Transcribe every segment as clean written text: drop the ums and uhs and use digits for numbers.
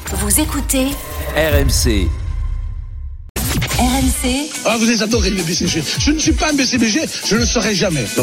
Vous écoutez RMC. RMC. Ah, vous les adorez, les BCG. Je ne suis pas un BCBG, je ne le serai jamais. Je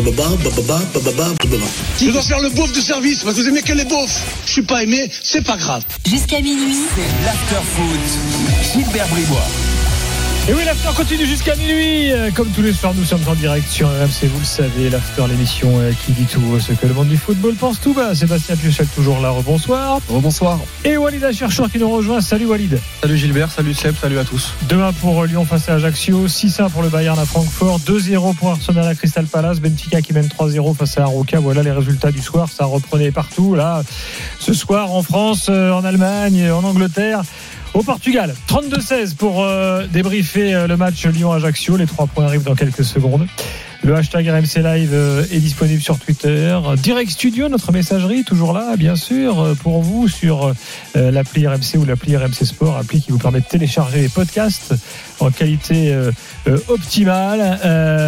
dois faire le beauf de service, parce que vous aimez que les beaufs. Je suis pas aimé, c'est pas grave. Jusqu'à minuit. C'est l'after-foot. Gilbert Bribois. Et oui, l'after continue jusqu'à minuit. Comme tous les soirs, nous sommes en direct sur RMC, vous le savez, l'after, l'émission qui dit tout ce que le monde du football pense tout bas. Sébastien Piechel, toujours là, rebonsoir. Rebonsoir. Et Walid Acharchour qui nous rejoint. Salut Walid. Salut Gilbert, salut Seb, salut à tous. 2-1 pour Lyon face à Ajaccio, 6-1 pour le Bayern à Francfort, 2-0 pour Arsenal à Crystal Palace, Benfica qui mène 3-0 face à Aroca. Voilà les résultats du soir, ça reprenait partout. Là, ce soir en France, en Allemagne, en Angleterre, au Portugal. 32-16 pour débriefer le match Lyon-Ajaccio. Les 3 points arrivent dans quelques secondes. Le hashtag RMC Live est disponible sur Twitter. Direct Studio, notre messagerie, toujours là, bien sûr, pour vous sur l'appli RMC ou l'appli RMC Sport, appli qui vous permet de télécharger les podcasts en qualité optimale.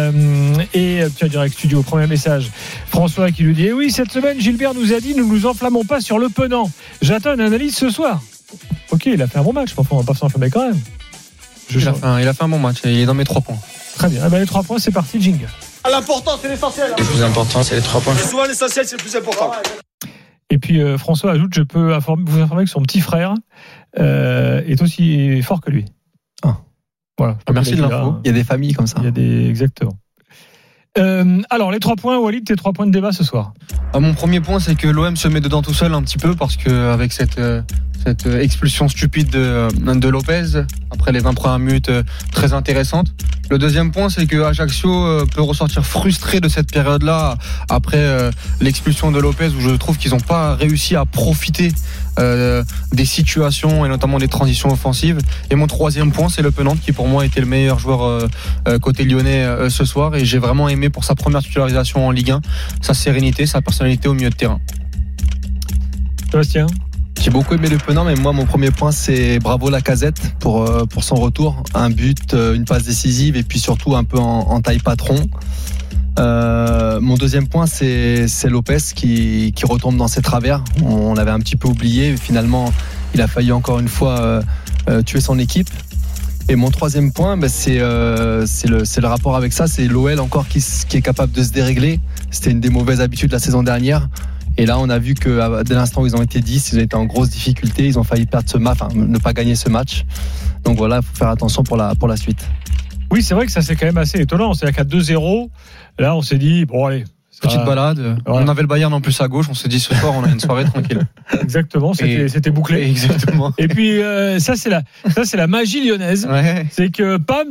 Et tiens, Direct Studio, premier message. François qui lui dit: oui, cette semaine, Gilbert nous a dit, ne nous enflammons pas sur le Penant. J'attends une analyse ce soir. Ok, il a fait un bon match, mais enfin, on va pas s'enflammer quand même. Il a fait un bon match, il est dans mes 3 points. Très bien, les 3 points, c'est parti, jingle. L'important, c'est l'essentiel. Le plus important, c'est les 3 points. Souvent, l'essentiel, c'est le plus important. Et puis, François ajoute, je peux vous informer que son petit frère est aussi fort que lui. Ah. Voilà. Merci de l'info. Il y a des familles comme ça. Exactement. Alors, les 3 points, Walid, tes 3 points de débat ce soir. Mon premier point, c'est que l'OM se met dedans tout seul un petit peu, parce qu'avec cette expulsion stupide de Lopez, après les 20 premières minutes très intéressantes. Le deuxième point, c'est que Ajaccio peut ressortir frustré de cette période-là, après l'expulsion de Lopez, où je trouve qu'ils n'ont pas réussi à profiter des situations et notamment des transitions offensives. Et mon troisième point, c'est le Penant, qui pour moi était le meilleur joueur côté lyonnais ce soir, et j'ai vraiment aimé pour sa première titularisation en Ligue 1 sa sérénité, sa personnalité au milieu de terrain. Sébastien? J'ai beaucoup aimé le Penant, mais moi mon premier point, c'est bravo Lacazette pour son retour, un but, une passe décisive et puis surtout un peu en taille patron. Mon deuxième point, c'est Lopez qui retombe dans ses travers. On l'avait un petit peu oublié, finalement il a failli encore une fois tuer son équipe. Et mon troisième point, c'est le rapport avec ça, c'est l'OL encore qui est capable de se dérégler. C'était une des mauvaises habitudes de la saison dernière. Et là, on a vu que dès l'instant où ils ont été 10, ils ont été en grosse difficulté. Ils ont failli perdre ce match, ne pas gagner ce match. Donc voilà, il faut faire attention pour la suite. Oui, c'est vrai que ça, c'est quand même assez étonnant. C'est-à-dire qu'à 2-0, là, on s'est dit, bon, allez. Petite balade. Ouais. On avait le Bayern en plus à gauche. On s'est dit, ce soir, on a une soirée tranquille. Exactement. C'était bouclé. Exactement. Et puis, ça, c'est la magie lyonnaise. Ouais. C'est que, pam,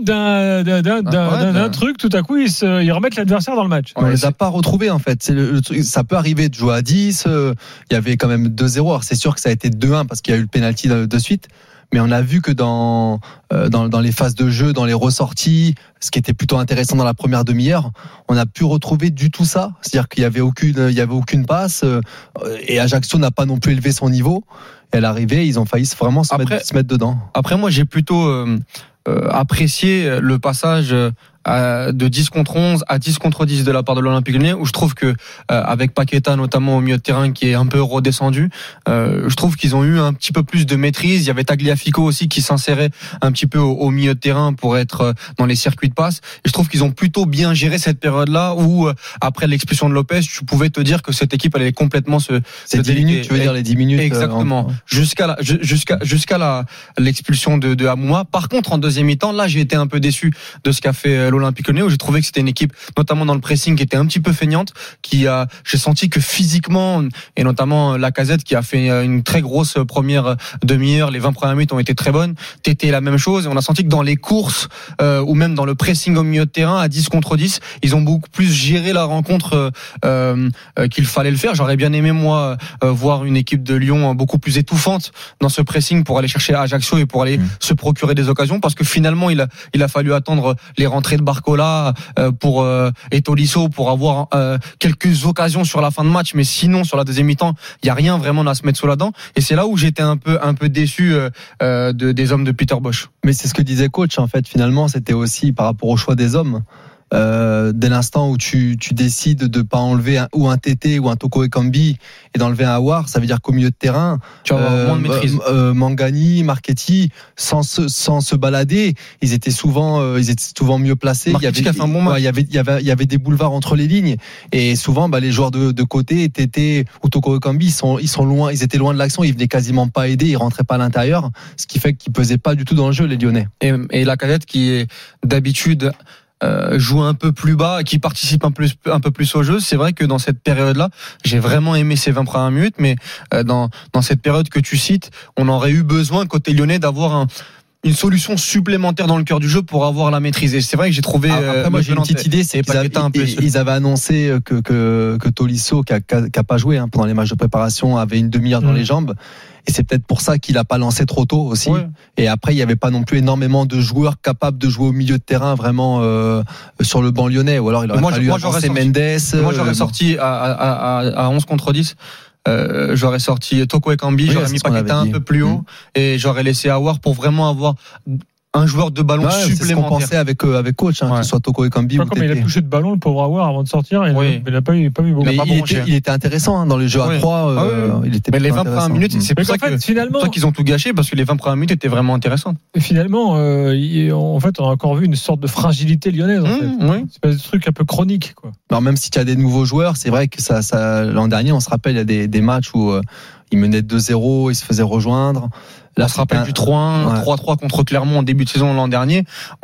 d'un truc, tout à coup, ils remettent l'adversaire dans le match. On les a pas retrouvés, en fait. Ça peut arriver de jouer à 10. Il y avait quand même 2-0. Alors, c'est sûr que ça a été 2-1 parce qu'il y a eu le penalty de suite. Mais on a vu que dans les phases de jeu, dans les ressorties, ce qui était plutôt intéressant dans la première demi-heure, on a pu retrouver du tout ça. C'est-à-dire qu'il y avait aucune passe, et Ajaccio n'a pas non plus élevé son niveau. Et à l'arrivée, ils ont failli vraiment se mettre dedans. Après, moi, j'ai plutôt apprécié le passage de 10 contre 11 à 10 contre 10 de la part de l'Olympique Lyonnais, où je trouve que avec Paqueta notamment au milieu de terrain qui est un peu redescendu, je trouve qu'ils ont eu un petit peu plus de maîtrise. Il y avait Tagliafico aussi qui s'insérait un petit peu au milieu de terrain pour être dans les circuits de passe, et je trouve qu'ils ont plutôt bien géré cette période-là où après l'expulsion de Lopez, tu pouvais te dire que cette équipe allait complètement se 10 minutes, tu veux dire les 10 minutes exactement, jusqu'à l'expulsion de Amouma. Par contre, en deuxième mi-temps, là j'ai été un peu déçu de ce qu'a fait l'Olympique Lyonnais, où j'ai trouvé que c'était une équipe, notamment dans le pressing, qui était un petit peu feignante, j'ai senti que physiquement, et notamment Lacazette qui a fait une très grosse première demi-heure, les 20 premières minutes ont été très bonnes. T'étais la même chose, et on a senti que dans les courses ou même dans le pressing au milieu de terrain à 10 contre 10, ils ont beaucoup plus géré la rencontre qu'il fallait le faire. J'aurais bien aimé moi voir une équipe de Lyon beaucoup plus étouffante dans ce pressing pour aller chercher Ajaccio et pour aller se procurer des occasions, parce que finalement il a fallu attendre les rentrées de Barcola et Tolisso pour avoir quelques occasions sur la fin de match, mais sinon sur la deuxième mi-temps il y a rien vraiment à se mettre sous la dent, et c'est là où j'étais un peu déçu des hommes de Peter Bosz. Mais c'est ce que disait coach, en fait, finalement c'était aussi par rapport au choix des hommes. dès l'instant où tu décides de pas enlever ou un TT ou un Toko Ekambi et d'enlever un Aouar, ça veut dire qu'au milieu de terrain, tu vas avoir moins de maîtrise. Mangani, Marchetti, sans se balader, ils étaient souvent mieux placés. Marchetti qui a fait un bon match. Il y avait des boulevards entre les lignes et souvent les joueurs de côté, TT ou Toko Ekambi, ils sont loin, ils étaient loin de l'action, ils venaient quasiment pas aider, ils rentraient pas à l'intérieur, ce qui fait qu'ils pesaient pas du tout dans le jeu, les Lyonnais. Et Lacazette qui est d'habitude joue un peu plus bas, qui participe un peu plus au jeu. C'est vrai que dans cette période-là, j'ai vraiment aimé ces 20 premières minutes, mais dans cette période que tu cites, on aurait eu besoin côté lyonnais d'avoir une solution supplémentaire dans le cœur du jeu pour avoir la maîtrise. Et c'est vrai que j'ai trouvé. Après, moi, j'ai une petite idée, c'est qu'ils avaient annoncé que Tolisso, qui a pas joué pendant les matchs de préparation, avait une demi-heure dans les jambes. Et c'est peut-être pour ça qu'il a pas lancé trop tôt aussi. Ouais. Et après, il y avait pas non plus énormément de joueurs capables de jouer au milieu de terrain vraiment sur le banc lyonnais. Ou alors il aurait fallu avancer Mendes. Moi, j'aurais sorti à 11 contre 10. J'aurais sorti Toko Ekambi, j'aurais mis Paqueta un peu plus haut et j'aurais laissé Aouar pour vraiment avoir un joueur de ballon supplémentaire. C'est ce qu'on pensait avec coach, que ce soit Toko Ekambi ou Comme il a touché de ballon, le pauvre Aouar, avant de sortir, il n'a pas eu beaucoup. Mais il était intéressant dans les jeux à 3. Il était mais les 20 premières minutes, c'est pour ça qu'ils ont tout gâché, parce que les 20 premières minutes étaient vraiment intéressantes. Et finalement, en fait, on a encore vu une sorte de fragilité lyonnaise. C'est pas un truc un peu chronique, quoi. Alors même si tu as des nouveaux joueurs, c'est vrai que l'an dernier, on se rappelle, il y a des matchs où ils menaient 2-0, ils se faisaient rejoindre. Là, on se rappelle du 3-1, 3-3 contre Clermont en début de saison l'an dernier.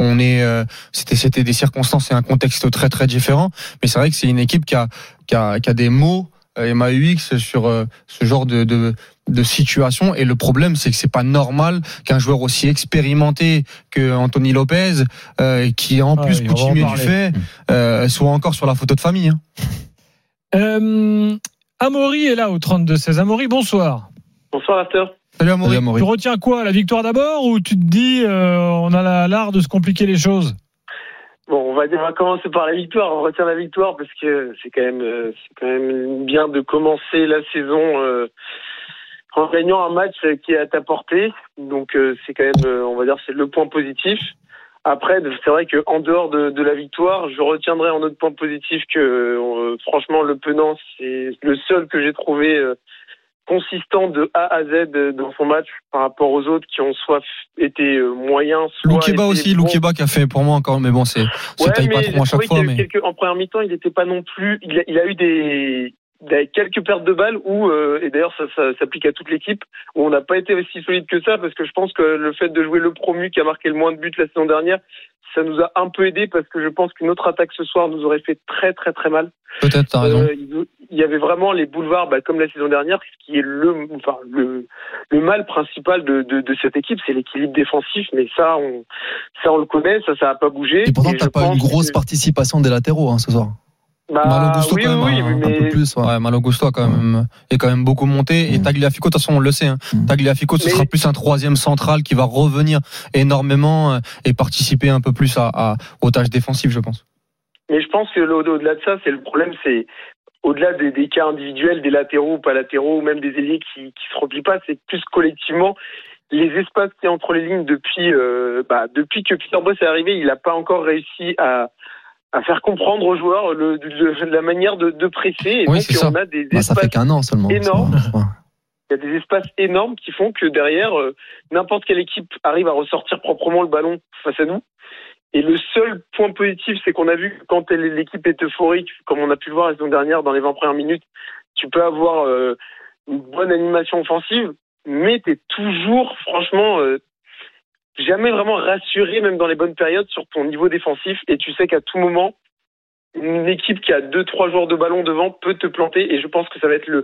C'était des circonstances et un contexte très très différent. Mais c'est vrai que c'est une équipe qui a des mots MAUX sur ce genre de situation. Et le problème, c'est que c'est pas normal qu'un joueur aussi expérimenté que Anthony Lopez, qui en plus coutumier du fait, soit encore sur la photo de famille. Amaury est là au 32-16. Amaury, bonsoir. Bonsoir, After. Salut Amaury. Tu retiens quoi, la victoire d'abord, ou tu te dis on a l'art de se compliquer les choses? Bon, on va commencer par la victoire. On retient la victoire parce que c'est quand même bien de commencer la saison en gagnant un match qui est à ta portée. Donc c'est quand même, on va dire, c'est le point positif. Après, c'est vrai qu'en dehors de la victoire, je retiendrai en autre point positif que franchement le Penant, c'est le seul que j'ai trouvé consistant de A à Z dans son match par rapport aux autres qui ont soit été moyens, soit Loukeba aussi, Loukeba qui a fait pour moi encore, mais bon, c'est taille pas trop à chaque fois. Mais en première mi-temps, il n'était pas non plus. Il a eu quelques pertes de balles où, et d'ailleurs ça s'applique à toute l'équipe, où on n'a pas été aussi solide que ça, parce que je pense que le fait de jouer le promu qui a marqué le moins de buts la saison dernière, ça nous a un peu aidé, parce que je pense qu'une autre attaque ce soir nous aurait fait très très très mal. Peut-être, t'as raison. Il y avait vraiment les boulevards, comme la saison dernière, ce qui est le mal principal de cette équipe, c'est l'équilibre défensif, mais ça on le connaît, ça n'a pas bougé. Et pourtant t'as pas une grosse participation des latéraux ce soir. Malo Gusto oui, quand même mais... un peu plus. Ouais, Malo Gusto est quand même beaucoup monté. Et Tagliafico, de toute façon, on le sait. Tagliafico, ce sera plus un troisième central qui va revenir énormément et participer un peu plus aux tâches défensives, je pense. Mais je pense que au-delà de ça, c'est le problème, c'est au-delà des cas individuels, des latéraux ou pas latéraux, ou même des ailiers qui se replient pas, c'est plus collectivement les espaces qui sont entre les lignes depuis que Peter Bosz est arrivé, il n'a pas encore réussi à faire comprendre aux joueurs la manière de presser. Et oui, donc, on a des espaces ça fait qu'un an seulement, énormes. Il y a des espaces énormes qui font que derrière, n'importe quelle équipe arrive à ressortir proprement le ballon face à nous. Et le seul point positif, c'est qu'on a vu que quand l'équipe est euphorique, comme on a pu le voir la saison dernière dans les 20 premières minutes, tu peux avoir une bonne animation offensive, mais tu es toujours, franchement... jamais vraiment rassuré, même dans les bonnes périodes, sur ton niveau défensif. Et tu sais qu'à tout moment, une équipe qui a 2-3 joueurs de ballon devant peut te planter. Et je pense que ça va être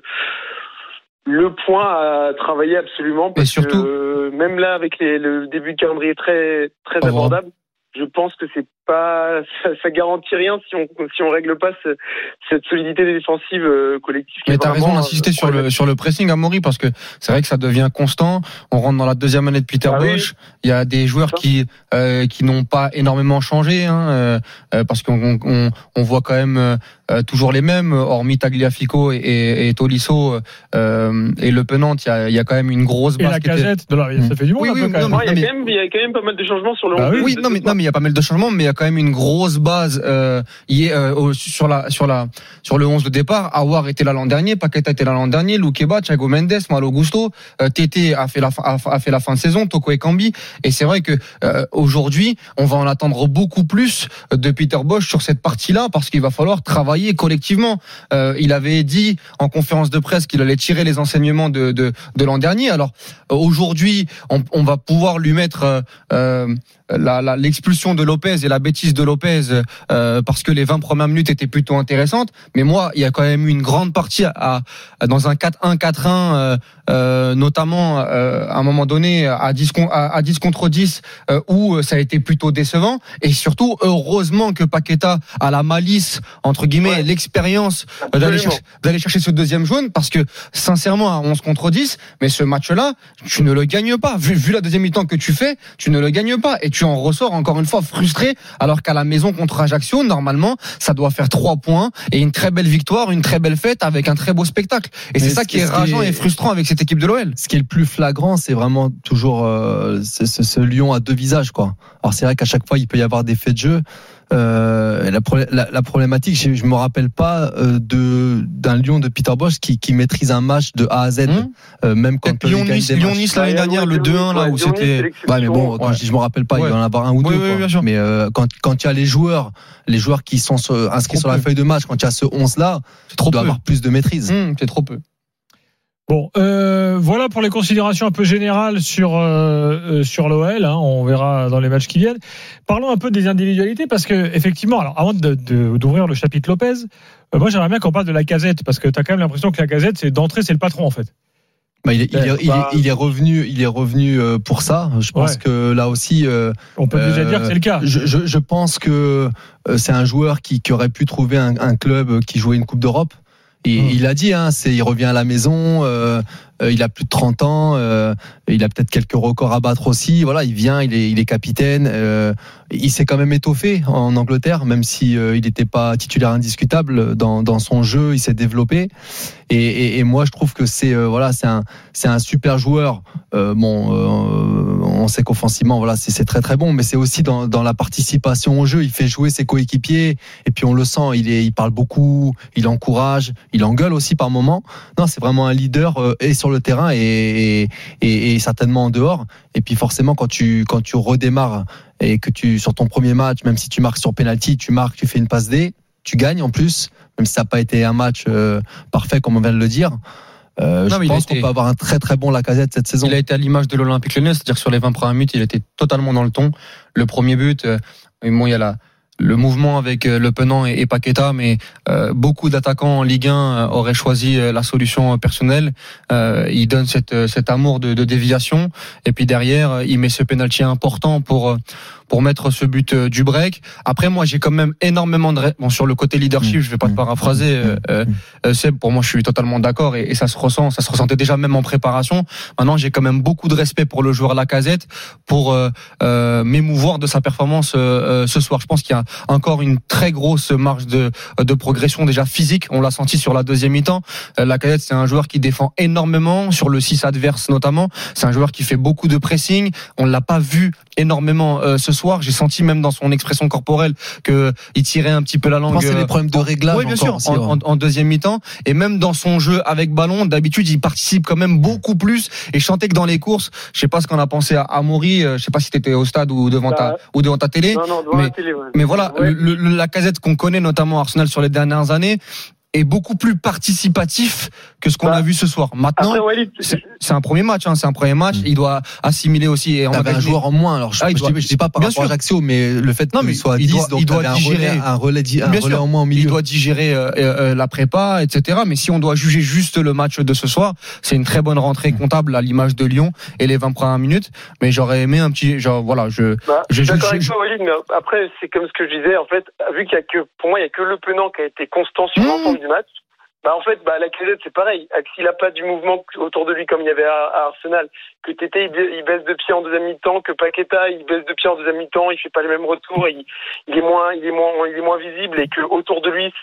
le point à travailler absolument. Parce surtout, que même là, avec le début de calendrier très, très abordable, je pense que c'est pas, ça garantit rien si on règle pas cette solidité défensive collective. Mais t'as raison d'insister sur le pressing, Amaury, parce que c'est vrai que ça devient constant. On rentre dans la deuxième année de Peter Bosz. Oui. Il y a des joueurs qui n'ont pas énormément changé, parce qu'on voit quand même toujours les mêmes, hormis Tagliafico et Tolisso et Le Penant. Il y a quand même une grosse base. Et la Casette, ça fait du monde. Oui, il y a quand même pas mal de changements sur le. Oui, non, mais il y a pas mal de changements, mais il y a quand même une grosse base sur le 11 de départ. Aouar était là l'an dernier, Paqueta était là l'an dernier, Loukeba, Thiago Mendes, Malo Gusto, Tété a fait la fin de saison, Toko Ekambi. Et c'est vrai que aujourd'hui, on va en attendre beaucoup plus de Peter Bosz sur cette partie-là, parce qu'il va falloir travailler collectivement. Il avait dit en conférence de presse qu'il allait tirer les enseignements de l'an dernier. Alors aujourd'hui, on va pouvoir lui mettre l'expulsion de Lopez et la bêtise de Lopez parce que les 20 premières minutes étaient plutôt intéressantes. Mais moi, il y a quand même eu une grande partie dans un 4-1, notamment à un moment donné à 10 contre 10 où ça a été plutôt décevant. Et surtout, heureusement que Paqueta a la malice, entre guillemets, l'expérience d'aller chercher ce deuxième jaune, parce que sincèrement, à 11 contre 10, mais ce match-là, tu ne le gagnes pas. Vu la deuxième mi-temps que tu fais, tu ne le gagnes pas. Et tu en ressors encore une fois frustré, alors qu'à la maison contre Ajaccio, normalement, ça doit faire 3 points et une très belle victoire, une très belle fête avec un très beau spectacle. Et c'est ça qui est rageant et frustrant avec cette équipe de l'OL. Ce qui est le plus flagrant, c'est vraiment toujours ce lion à deux visages, quoi. Alors c'est vrai qu'à chaque fois, il peut y avoir des faits de jeu. La problématique, je me rappelle pas d'un Lyon de Peter Bosz qui maîtrise un match de A à Z, même quand Lyon-Nice l'année dernière, le 2-1 là où c'était. Ouais, mais bon, quand je me rappelle pas, il va en avoir un ou deux. Oui, bien sûr. Mais quand il y a les joueurs qui sont inscrits sur la feuille de match, quand il y a ce 11 là, tu dois avoir plus de maîtrise. C'est trop peu. Bon, voilà pour les considérations un peu générales sur l'OL. On verra dans les matchs qui viennent. Parlons un peu des individualités, parce que effectivement, alors avant d'ouvrir le chapitre Lopez, moi j'aimerais bien qu'on parle de Lacazette, parce que t'as quand même l'impression que Lacazette, c'est le patron en fait. Bah, il est revenu pour ça. Je pense que là aussi, on peut déjà dire que c'est le cas. Je pense que c'est un joueur qui aurait pu trouver un club qui jouait une Coupe d'Europe. Et il a dit, il revient à la maison, il a plus de 30 ans, il a peut-être quelques records à battre aussi. Voilà, il vient, il est capitaine. Il s'est quand même étoffé en Angleterre, même si il n'était pas titulaire indiscutable dans son jeu, il s'est développé. Et moi, je trouve que c'est un super joueur. On sait qu'offensivement, voilà, c'est très très bon, mais c'est aussi dans la participation au jeu. Il fait jouer ses coéquipiers, et puis on le sent. Il parle beaucoup, il encourage, il engueule aussi par moments. Non, c'est vraiment un leader et sur le terrain et certainement en dehors. Et puis forcément, quand tu redémarres et que sur ton premier match, même si tu marques sur penalty, tu fais une passe D, tu gagnes en plus, même si ça n'a pas été un match parfait comme on vient de le dire. Je pense qu'on peut avoir un très très bon Lacazette cette saison. Il a été à l'image de l'Olympique Lyonnais, c'est-à-dire que sur les 20 premières minutes, il était totalement dans le ton. Le premier but, il y a le mouvement avec Le Penant et Paqueta, mais beaucoup d'attaquants en Ligue 1 auraient choisi la solution personnelle. Il donne cet amour de déviation, et puis derrière, il met ce pénalty important pour mettre ce but du break. Après, moi, j'ai quand même énormément sur le côté leadership, je vais pas te paraphraser, Seb, pour moi, je suis totalement d'accord, et ça se ressentait déjà même en préparation. Maintenant, j'ai quand même beaucoup de respect pour le joueur Lacazette, pour m'émouvoir de sa performance ce soir. Je pense qu'il y a encore une très grosse marge de progression déjà physique. On l'a senti sur la deuxième mi-temps. Lacazette, c'est un joueur qui défend énormément sur le 6 adverse notamment. C'est un joueur qui fait beaucoup de pressing. On l'a pas vu énormément ce soir. J'ai senti même dans son expression corporelle que il tirait un petit peu la langue. C'est des problèmes de réglage. Oui, bien sûr. En deuxième mi-temps, et même dans son jeu avec ballon, d'habitude, il participe quand même beaucoup plus. Et je sentais que dans les courses, je sais pas ce qu'on a pensé à Amaury. Je sais pas si t'étais au stade ou devant ta télé. Non, devant la télé. Ouais. Mais voilà, le Lacazette qu'on connaît notamment à Arsenal sur les dernières années est beaucoup plus participatif que ce qu'on a vu ce soir. Maintenant, après, c'est un premier match. Il doit assimiler aussi. Et on avait un joueur en moins. Alors je dis pas par rapport à Ajaccio, mais le fait qu'il soit à 10, donc il doit digérer un relais en moins au milieu. Il doit digérer la prépa, etc. Mais si on doit juger juste le match de ce soir, c'est une très bonne rentrée comptable à l'image de Lyon et les 20 premières minutes. Mais j'aurais aimé un petit, je suis d'accord avec toi, Walid, mais après c'est comme ce que je disais. En fait, vu qu'il y a pour moi il y a que Le Penant qui a été constant sur l'ensemble du match. Lacazette, c'est pareil. S'il n'a pas du mouvement autour de lui comme il y avait à Arsenal, que Tété il baisse de pied en deuxième mi-temps, que Paqueta il baisse de pied en deuxième mi-temps, il fait pas les mêmes retours, il est moins visible, et que autour de lui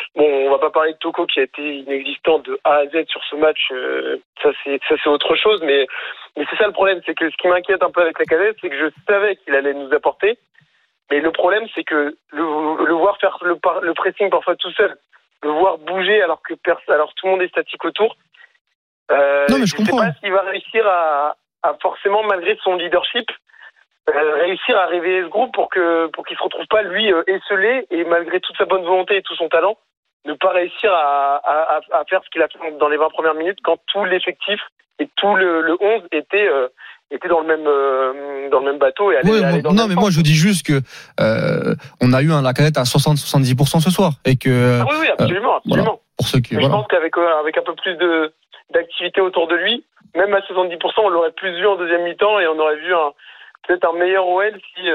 on va pas parler de Toko qui a été inexistant de A à Z sur ce match. Ça c'est autre chose, mais c'est ça le problème, c'est que ce qui m'inquiète un peu avec Lacazette, c'est que je savais qu'il allait nous apporter. Mais le problème, c'est que le voir faire le pressing parfois tout seul, le voir bouger alors que tout le monde est statique autour. Non, mais je comprends. sais pas s'il va réussir à forcément, malgré son leadership, réussir à réveiller ce groupe pour qu'il se retrouve pas lui esselé et malgré toute sa bonne volonté et tout son talent, ne pas réussir à faire ce qu'il a fait dans les 20 premières minutes quand tout l'effectif et tout le 11 était dans le même bateau et allait dans le même moi je dis juste que on a eu un Lacazette à 60-70% ce soir et que oui, absolument. Voilà, pour ceux qui je pense qu'avec un peu plus d'activité autour de lui, même à 70%, on l'aurait plus vu en deuxième mi-temps et on aurait vu peut-être un meilleur OL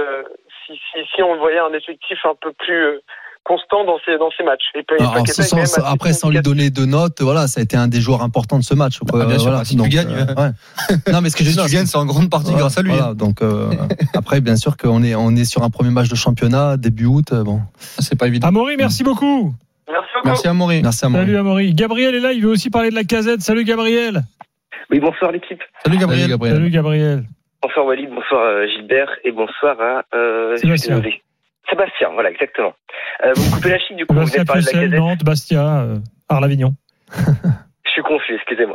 si on voyait un effectif un peu plus constant dans ces matchs. Et après, sans lui donner de notes, voilà, ça a été un des joueurs importants de ce match. Bien sûr, si tu gagnes. Non, mais ce que si tu gagnes, c'est en grande partie grâce à lui. Voilà, donc après, bien sûr qu'on est sur un premier match de championnat début août. Bon, c'est pas évident. Amaury, merci beaucoup. Merci Amaury. Salut Amaury. Gabriel est là, il veut aussi parler de la Lacazette. Salut Gabriel. Oui, bonsoir l'équipe. Salut Gabriel. Salut Gabriel. Bonsoir Walid, bonsoir Gilbert et bonsoir à Sébastien, voilà, exactement. Vous me coupez la chic, du coup, vous venez de parler de la Lacazette. Nantes, Bastia, Arles-Avignon. Je suis confus, excusez-moi.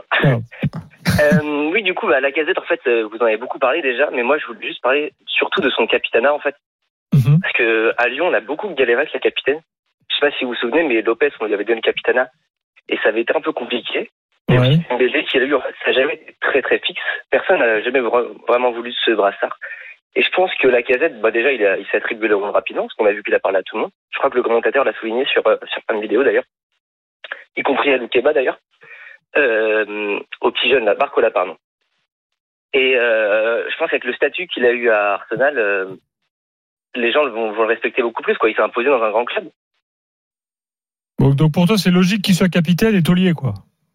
Oui, du coup, la Lacazette, en fait, vous en avez beaucoup parlé déjà, mais moi, je voulais juste parler surtout de son capitanat, en fait. Mm-hmm. Parce que à Lyon, on a beaucoup galéré avec la capitaine. Je sais pas si vous vous souvenez, mais Lopez, on lui avait donné le capitanat, et ça avait été un peu compliqué. Et ouais. Mbélé qu'il a eu, en fait, ça n'a jamais été très très fixe. Personne n'a jamais vraiment voulu ce brassard. Et je pense que Lacazette, déjà, il s'est attribué le rôle rapidement, parce qu'on a vu qu'il a parlé à tout le monde. Je crois que le commentateur l'a souligné sur une vidéo, d'ailleurs. Y compris à Loukeba, d'ailleurs. Au petit jeune, là, Barcola, pardon. Et je pense qu'avec le statut qu'il a eu à Arsenal, les gens vont le respecter beaucoup plus, quoi. Il s'est imposé dans un grand club. Donc pour toi, c'est logique qu'il soit capitaine et taulier, quoi.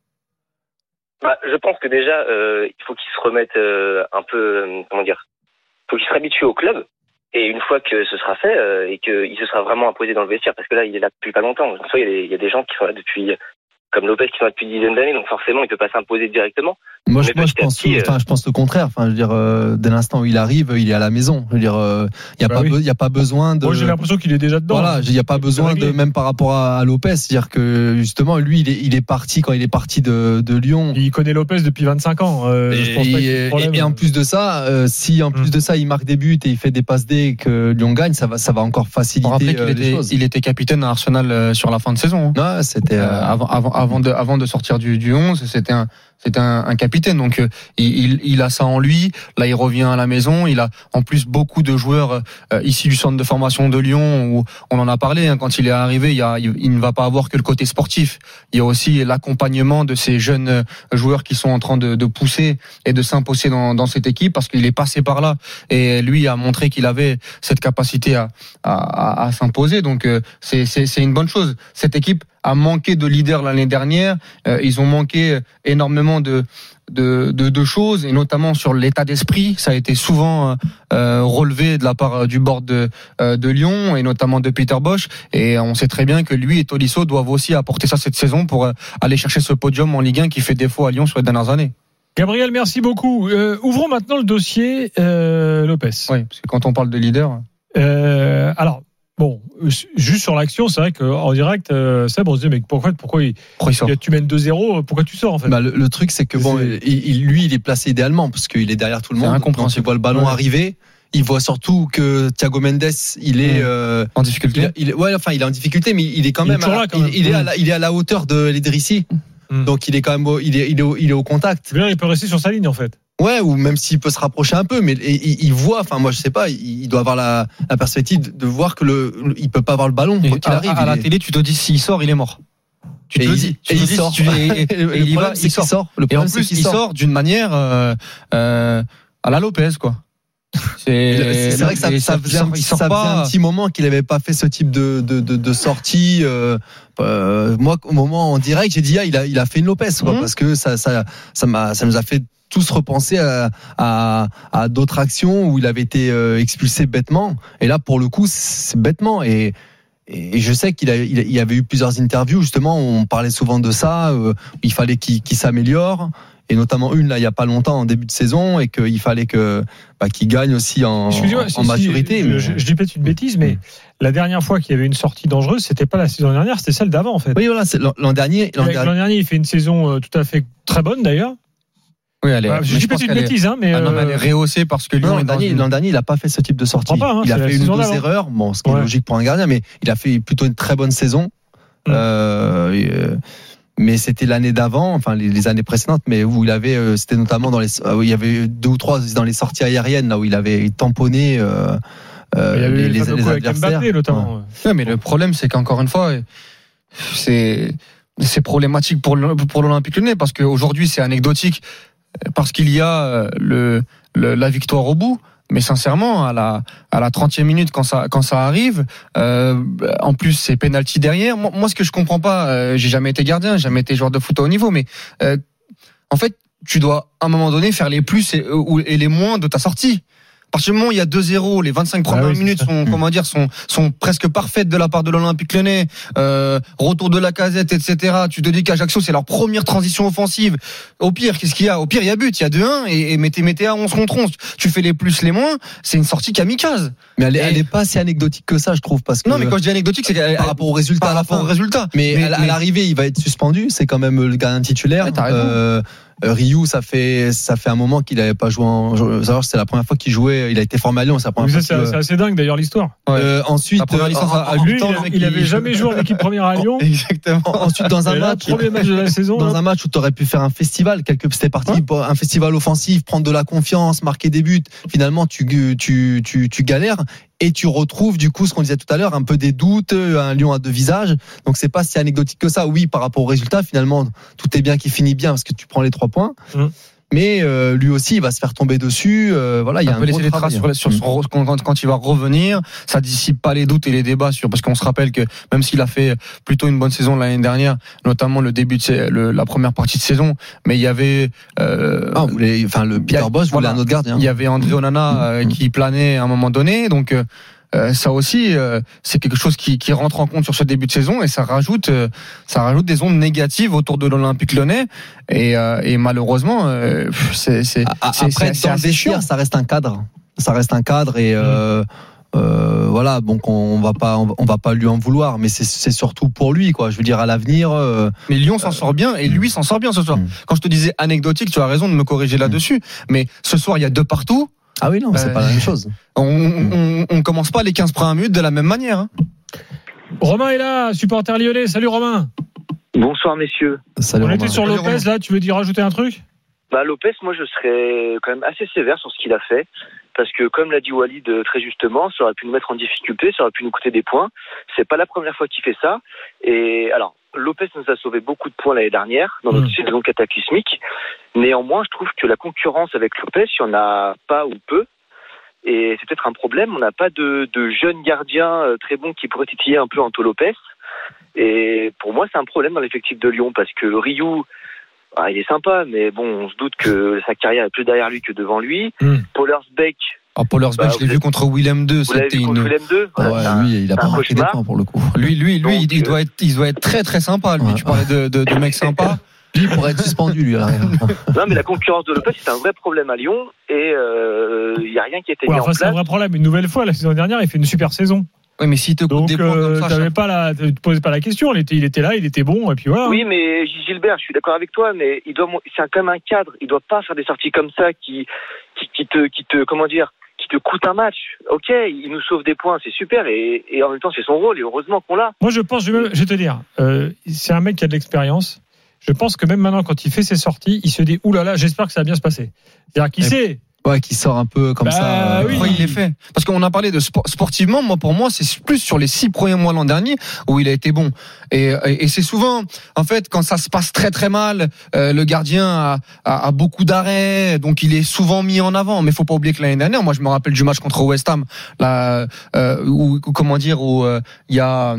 Je pense que déjà, il faut qu'il se remette un peu, faut qu'il se réhabitue au club. Et une fois que ce sera fait, et qu'il se sera vraiment imposé dans le vestiaire, parce que là, il est là depuis pas longtemps. En soi, il y a des gens qui sont là depuis, comme Lopez, qui sont là depuis une dizaine d'années, donc forcément, il peut pas s'imposer directement. Moi, je pense le contraire. Enfin, je veux dire, dès l'instant où il arrive, il est à la maison. Je veux dire, il y a pas besoin de. Moi, j'ai l'impression qu'il est déjà dedans. Voilà, il y a pas besoin de, même par rapport à Lopez, c'est-à-dire que justement, lui, il est parti quand il est parti de Lyon. Il connaît Lopez depuis 25 ans. Je pense pas qu'il y ait de problème. Et en plus de ça, si en plus de ça, il marque des buts et il fait des passes D et que Lyon gagne, ça va encore faciliter les choses. Il était capitaine à Arsenal sur la fin de saison. Ouais, c'était avant de sortir du 11, c'était un capitaine, donc il a ça en lui. Là, il revient à la maison. Il a en plus beaucoup de joueurs ici du centre de formation de Lyon, où on en a parlé quand il est arrivé. Il ne va pas avoir que le côté sportif. Il y a aussi l'accompagnement de ces jeunes joueurs qui sont en train de pousser et de s'imposer dans cette équipe, parce qu'il est passé par là et lui a montré qu'il avait cette capacité à s'imposer. Donc c'est une bonne chose. Cette équipe a manqué de leader l'année dernière. Ils ont manqué énormément de choses, et notamment sur l'état d'esprit. Ça a été souvent relevé de la part du board de Lyon, et notamment de Peter Bosz. Et on sait très bien que lui et Tolisso doivent aussi apporter ça cette saison pour aller chercher ce podium en Ligue 1 qui fait défaut à Lyon sur les dernières années. Gabriel, merci beaucoup. Ouvrons maintenant le dossier Lopez. Oui, parce que quand on parle de leader... Alors, bon, juste sur l'action, c'est vrai qu'en direct, Seb, on se dit, mais pourquoi tu mènes 2-0, pourquoi tu sors en fait? Le truc, c'est que lui, il est placé idéalement, parce qu'il est derrière tout le monde. Quand il voit le ballon arriver, il voit surtout que Thiago Mendes, il est en difficulté. Il est en difficulté, mais il est quand même. Il est à la hauteur de l'Idrissi. Donc il est quand même, il est au contact. Il peut rester sur sa ligne en fait. Ouais, ou même s'il peut se rapprocher un peu, mais il voit. Enfin, moi, je sais pas. Il doit avoir la perspective de voir que il peut pas avoir le ballon quand il arrive. À la télé, tu te dis s'il sort, il est mort. Il sort. Il sort. Et en plus, il sort d'une manière à la Lopez, quoi. C'est vrai que ça faisait un petit moment qu'il avait pas fait ce type de sortie. Moi, au moment en direct, j'ai dit il a fait une Lopez, quoi, parce que ça nous a fait tous repenser à d'autres actions où il avait été expulsé bêtement. Et là, pour le coup, c'est bêtement. Et je sais qu'il y avait eu plusieurs interviews, justement, où on parlait souvent de ça. Il fallait qu'il s'améliore. et notamment une là il y a pas longtemps en début de saison, et qu'il fallait qu'il gagne aussi en maturité. Je dis peut-être une bêtise, mais la dernière fois qu'il y avait une sortie dangereuse, c'était pas la saison dernière, c'était celle d'avant en fait. Oui, voilà, c'est l'an dernier. L'an dernier, il fait une saison tout à fait très bonne d'ailleurs. Oui, je dis peut-être une bêtise, mais elle est rehaussée parce que Lyon l'an dernier, il a pas fait ce type de sortie. Il a fait une ou deux erreurs, ce qui est logique pour un gardien, mais il a fait plutôt une très bonne saison. Mais c'était l'année d'avant, enfin les années précédentes, mais où il avait, c'était notamment où il y avait 2 ou 3 dans les sorties aériennes, là où il avait tamponné les adversaires. Mbappé, notamment. Ouais, mais le problème, c'est qu'encore une fois, c'est problématique pour l'Olympique Lyonnais, parce qu'aujourd'hui c'est anecdotique, parce qu'il y a la victoire au bout. Mais sincèrement, à la 30e minute, quand ça arrive, en plus c'est penalty derrière. Moi, ce que je comprends pas, j'ai jamais été gardien, j'ai jamais été joueur de foot à haut niveau, mais en fait, tu dois à un moment donné faire les plus et les moins de ta sortie. À partir du moment où il y a 2-0, les 25 premières minutes sont presque parfaites de la part de l'Olympique Lyonnais. Retour de Lacazette, etc. Tu te dis qu'Ajaccio, c'est leur première transition offensive. Au pire, qu'est-ce qu'il y a ? Au pire, il y a but, il y a 2-1 et mettez à 11 contre 11. Tu fais les plus, les moins. C'est une sortie kamikaze. Mais elle est pas si anecdotique que ça, je trouve, parce que. Non, mais quand je dis anecdotique, c'est par rapport au résultat. Par rapport au résultat. Mais à l'arrivée, il va être suspendu. C'est quand même le gardien titulaire. Ouais, Ryu, ça fait un moment qu'il n'avait pas joué c'est la première fois qu'il jouait. Il a été formé à Lyon, c'est la première fois. C'est assez dingue d'ailleurs l'histoire. Ensuite, la première licence il avait jamais joué en équipe première à Lyon. Exactement. Ensuite, dans un match, premier match de la saison, dans un match où tu aurais pu faire un festival, c'était parti un festival offensif, prendre de la confiance, marquer des buts. Finalement, tu galères. Et tu retrouves du coup ce qu'on disait tout à l'heure, un peu des doutes, un lion à 2 visages. Donc c'est pas si anecdotique que ça. Oui, par rapport au résultat, finalement, tout est bien qui finit bien parce que tu prends les 3 points. Mais lui aussi, il va se faire tomber dessus. Voilà, il y a un peu laisser des traces sur quand il va revenir. Ça dissipe pas les doutes et les débats parce qu'on se rappelle que même s'il a fait plutôt une bonne saison l'année dernière, notamment le début de la première partie de saison, mais il y avait le Peter Bosz voulait un autre gardien. Il y avait André Onana qui planait à un moment donné, donc. Ça aussi, c'est quelque chose qui rentre en compte sur ce début de saison et ça rajoute des ondes négatives autour de l'Olympique Lyonnais et malheureusement, c'est assez chiant. Ça reste un cadre et voilà, donc on va pas lui en vouloir, mais c'est surtout pour lui, quoi. Je veux dire, à l'avenir. Mais Lyon s'en sort bien et lui s'en sort bien ce soir. Quand je te disais anecdotique, tu as raison de me corriger là-dessus, mais ce soir il y a 2 partout. Ah oui, non, c'est pas la même chose. On commence pas les 15 premières minutes de la même manière. Hein. Romain est là, supporter lyonnais. Salut Romain. Bonsoir messieurs. Salut, on était sur Lopez, là, tu veux dire rajouter un truc ? Lopez, moi je serais quand même assez sévère sur ce qu'il a fait. Parce que comme l'a dit Walid très justement, ça aurait pu nous mettre en difficulté, ça aurait pu nous coûter des points. C'est pas la première fois qu'il fait ça. Et alors, Lopez nous a sauvé beaucoup de points l'année dernière dans notre saison cataclysmique. Néanmoins, je trouve que la concurrence avec Lopez, il n'y en a pas ou peu. Et c'est peut-être un problème. On n'a pas de jeunes gardiens très bons qui pourraient titiller un peu Anto Lopez. Et pour moi, c'est un problème dans l'effectif de Lyon parce que Ryu, il est sympa, mais bon, on se doute que sa carrière est plus derrière lui que devant lui. Pollersbeck. Je l'ai vu contre Willem II. C'était Willem II. Lui, il a pas marqué des points pour le coup. Lui, donc, il doit être très très sympa. Lui, tu parlais de mecs sympas. Lui, il pourrait être suspendu, lui, à l'arrière. Non, mais la concurrence de Lopez, c'est un vrai problème à Lyon et il n'y a rien qui a été mis en place. C'est un vrai problème. Une nouvelle fois, la saison dernière, il fait une super saison. Oui, mais si te coûte des points comme ça, tu te posais pas la question. Il était là, il était bon, et puis voilà. Oui, mais Gilbert, je suis d'accord avec toi, mais c'est quand même un cadre. Il doit pas faire des sorties comme ça qui te comment dire, qui te coûte un match. Ok, il nous sauve des points, c'est super, et en même temps, c'est son rôle, et heureusement qu'on l'a. Moi, je pense, je vais te dire, c'est un mec qui a de l'expérience. Je pense que même maintenant, quand il fait ses sorties, il se dit oulala, j'espère que ça va bien se passer. C'est-à-dire qu'il sait. Ouais, qui sort un peu comme ça. Oui, il est fait. Parce qu'on a parlé de sportivement, pour moi, c'est plus sur les 6 premiers mois l'an dernier où il a été bon. Et c'est souvent, en fait, quand ça se passe très très mal, le gardien a beaucoup d'arrêts, donc il est souvent mis en avant. Mais faut pas oublier que l'année dernière, moi je me rappelle du match contre West Ham, là, où il y a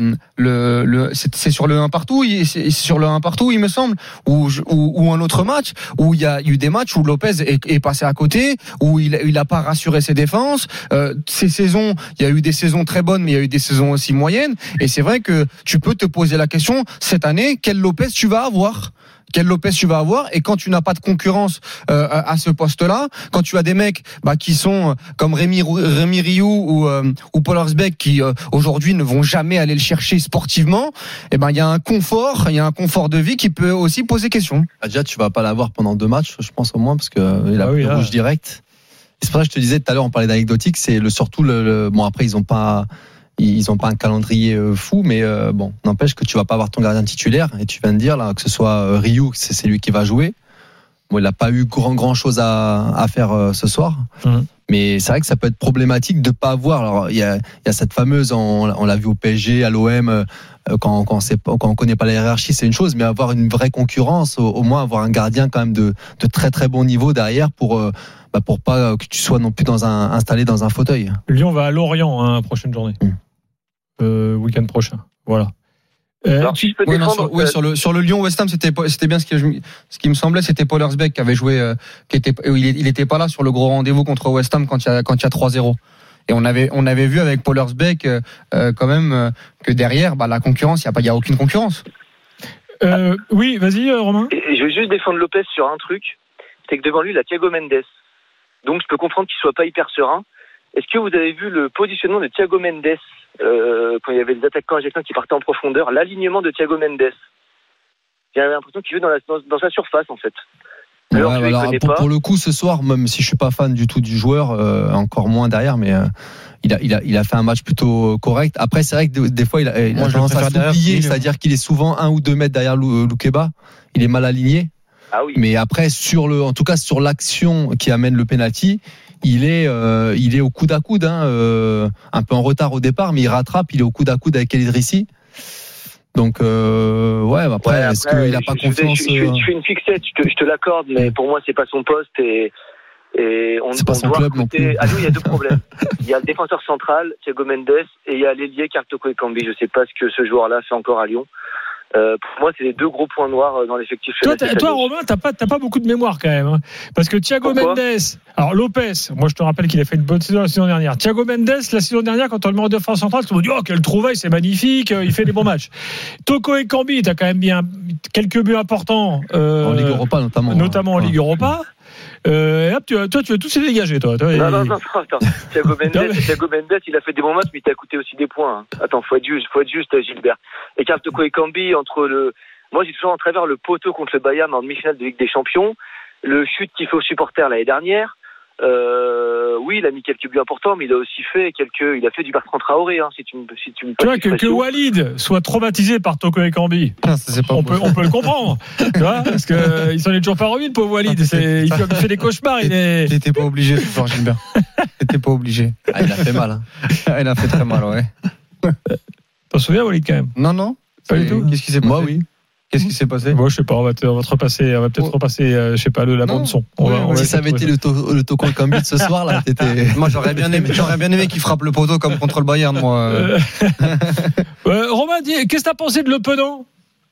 c'est sur le 1 partout, c'est sur le 1 partout, il me semble, ou un autre match où il y a eu des matchs où Lopez est passé à côté, où il a pas rassuré ses défenses. Ces saisons, il y a eu des saisons très bonnes, mais il y a eu des saisons aussi moyennes. Et c'est vrai que tu peux te poser la question cette année, quel Lopez tu vas avoir? quel Lopez tu vas avoir. Et quand tu n'as pas de concurrence à ce poste-là, quand tu as des mecs qui sont comme Rémi Rioux ou Paul Hersbeck qui aujourd'hui ne vont jamais aller le chercher sportivement, il y a un confort de vie qui peut aussi poser question. Déjà, tu vas pas l'avoir pendant 2 matchs, je pense au moins, parce que il a pris rouge direct. C'est pour ça que je te disais tout à l'heure, on parlait d'anecdotique, c'est surtout bon, après ils ont pas un calendrier fou, mais bon, n'empêche que tu vas pas avoir ton gardien titulaire, et tu viens de dire là que ce soit Rioux, c'est lui qui va jouer. Bon, il a pas eu grand chose à faire ce soir. Mais c'est vrai que ça peut être problématique de pas avoir. Alors il y a cette fameuse, on l'a vu au PSG, à l'OM, quand on connaît pas la hiérarchie, c'est une chose, mais avoir une vraie concurrence, au moins avoir un gardien quand même de très très bon niveau derrière pour pas que tu sois non plus installé dans un fauteuil. Lyon va à Lorient, prochaine journée, week-end prochain. Voilà. Alors, si je peux défendre, sur le Lyon West Ham, c'était bien ce qui me semblait, c'était Paul Hersbeck qui avait joué, il était pas là sur le gros rendez-vous contre West Ham quand il y a 3-0. Et on avait vu avec Paul Hersbeck quand même que derrière, la concurrence, il y a aucune concurrence. Oui, vas-y Romain. Et je veux juste défendre Lopez sur un truc, c'est que devant lui il a Thiago Mendes. Donc je peux comprendre qu'il soit pas hyper serein. Est-ce que vous avez vu le positionnement de Thiago Mendes quand il y avait des attaquants argentins qui partaient en profondeur, l'alignement de Thiago Mendes? J'avais l'impression qu'il joue dans sa surface en fait. Alors pour le coup ce soir, même si je suis pas fan du tout du joueur, encore moins derrière, mais il a fait un match plutôt correct. Après c'est vrai que des fois il a tendance à s'oublier, c'est-à-dire qu'il est souvent 1 ou 2 mètres derrière Loukeba, il est mal aligné. Ah oui. Mais après en tout cas sur l'action qui amène le penalty, il est au coude à coude, un peu en retard au départ, mais il rattrape, il est au coude à coude avec El Idrissi. Donc après est-ce qu'il a pas confiance? Je fais une fixette, je te l'accorde, mais pour moi c'est pas son poste et c'est pas son club non plus. À Lyon, il y a 2 problèmes. Il y a le défenseur central, Thiago Mendes, et il y a l'ailier Carl Toko Ekambi. Je sais pas ce que ce joueur-là fait encore à Lyon. Pour moi, c'est les 2 gros points noirs dans l'effectif. Toi, Romain, t'as pas beaucoup de mémoire quand même, parce que Thiago Mendes, alors Lopez, moi je te rappelle qu'il a fait une bonne saison la saison dernière. Thiago Mendes, la saison dernière, quand on le met en défense centrale, on dit quelle trouvaille, c'est magnifique, il fait des bons matchs. Toko Ekambi, t'as quand même bien quelques buts importants en Ligue Europa notamment en Ligue Europa. Et hop, tu veux tous les dégager, toi. Non, attends. Thiago Mendes, il a fait des bons matchs, mais il t'a coûté aussi des points. Attends, faut être juste, Gilbert. Et Carl Toko Ekambi, moi, j'ai toujours en travers le poteau contre le Bayern en demi-finale de Ligue des Champions, le chute qu'il fait aux supporters l'année dernière. Oui, il a mis quelques buts importants, mais il a aussi fait il a fait du Bertrand Traoré, si tu me vois que Walid soit traumatisé par Toko Ekambi, on peut le comprendre, tu vois, parce que il s'en est toujours pas remis, le pauvre Walid. Il fait des cauchemars. T'étais pas obligé ce soir, Gilbert. T'étais pas obligé. Il a fait mal. Il a fait très mal, ouais. T'en souviens, Walid, quand même? Non. Pas du tout. Qu'est-ce qui s'est passé? Moi, oui. Qu'est-ce qui s'est passé? Moi, je sais pas, on va peut-être repasser, je sais pas, la bande son. Si ça avait été le Toko Ekambi de ce soir, là, t'étais. Moi, j'aurais bien aimé qu'il frappe le poteau comme contre le Bayern, moi. Romain, qu'est-ce que t'as pensé de Le Penant?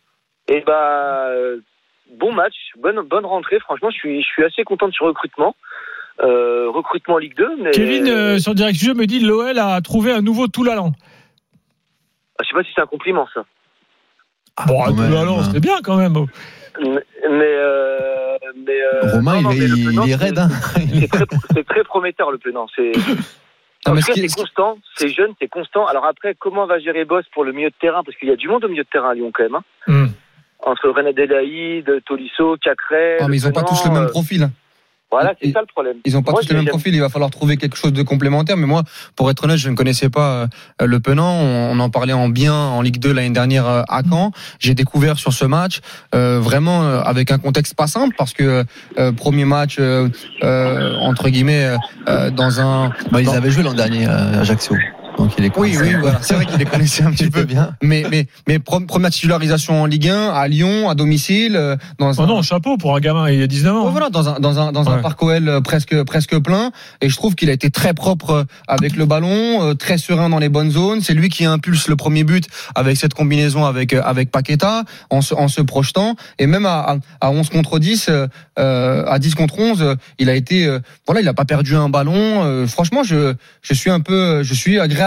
Bon match, bonne rentrée. Franchement, je suis assez content de ce recrutement. Recrutement Ligue 2. Mais... Kevin, sur Direct Jeu, me dit l'OL a trouvé un nouveau Toulalan. Je sais pas si c'est un compliment, ça. Toulalan, c'était bien quand même. Mais Romain, il est raide. C'est très prometteur, le Penant. C'est constant, c'est jeune, c'est constant. Alors après, comment va gérer Boss pour le milieu de terrain? Parce qu'il y a du monde au milieu de terrain à Lyon quand même. Entre René Delaïde, Tolisso, Cacré. Mais ils n'ont pas tous le même profil. Voilà, c'est ça le problème. Ils n'ont pas tous le même profil, il va falloir trouver quelque chose de complémentaire. Mais moi, pour être honnête, je ne connaissais pas Le Penant. On en parlait en bien en Ligue 2 l'année dernière à Caen. J'ai découvert sur ce match vraiment avec un contexte pas simple, parce que premier match entre guillemets dans un... ils avaient joué l'an dernier à Ajaccio. Donc il est oui, voilà. C'est vrai qu'il les connaissait un petit peu bien. Mais première titularisation en Ligue 1 à Lyon, à domicile, non, chapeau pour un gamin, il y a 19 ans. Voilà, dans un parc OL presque plein, et je trouve qu'il a été très propre avec le ballon, très serein dans les bonnes zones. C'est lui qui impulse le premier but avec cette combinaison avec Paqueta en se projetant, et même à 11 contre 10, à 10 contre 11, il a été il a pas perdu un ballon. Franchement, je suis agréablement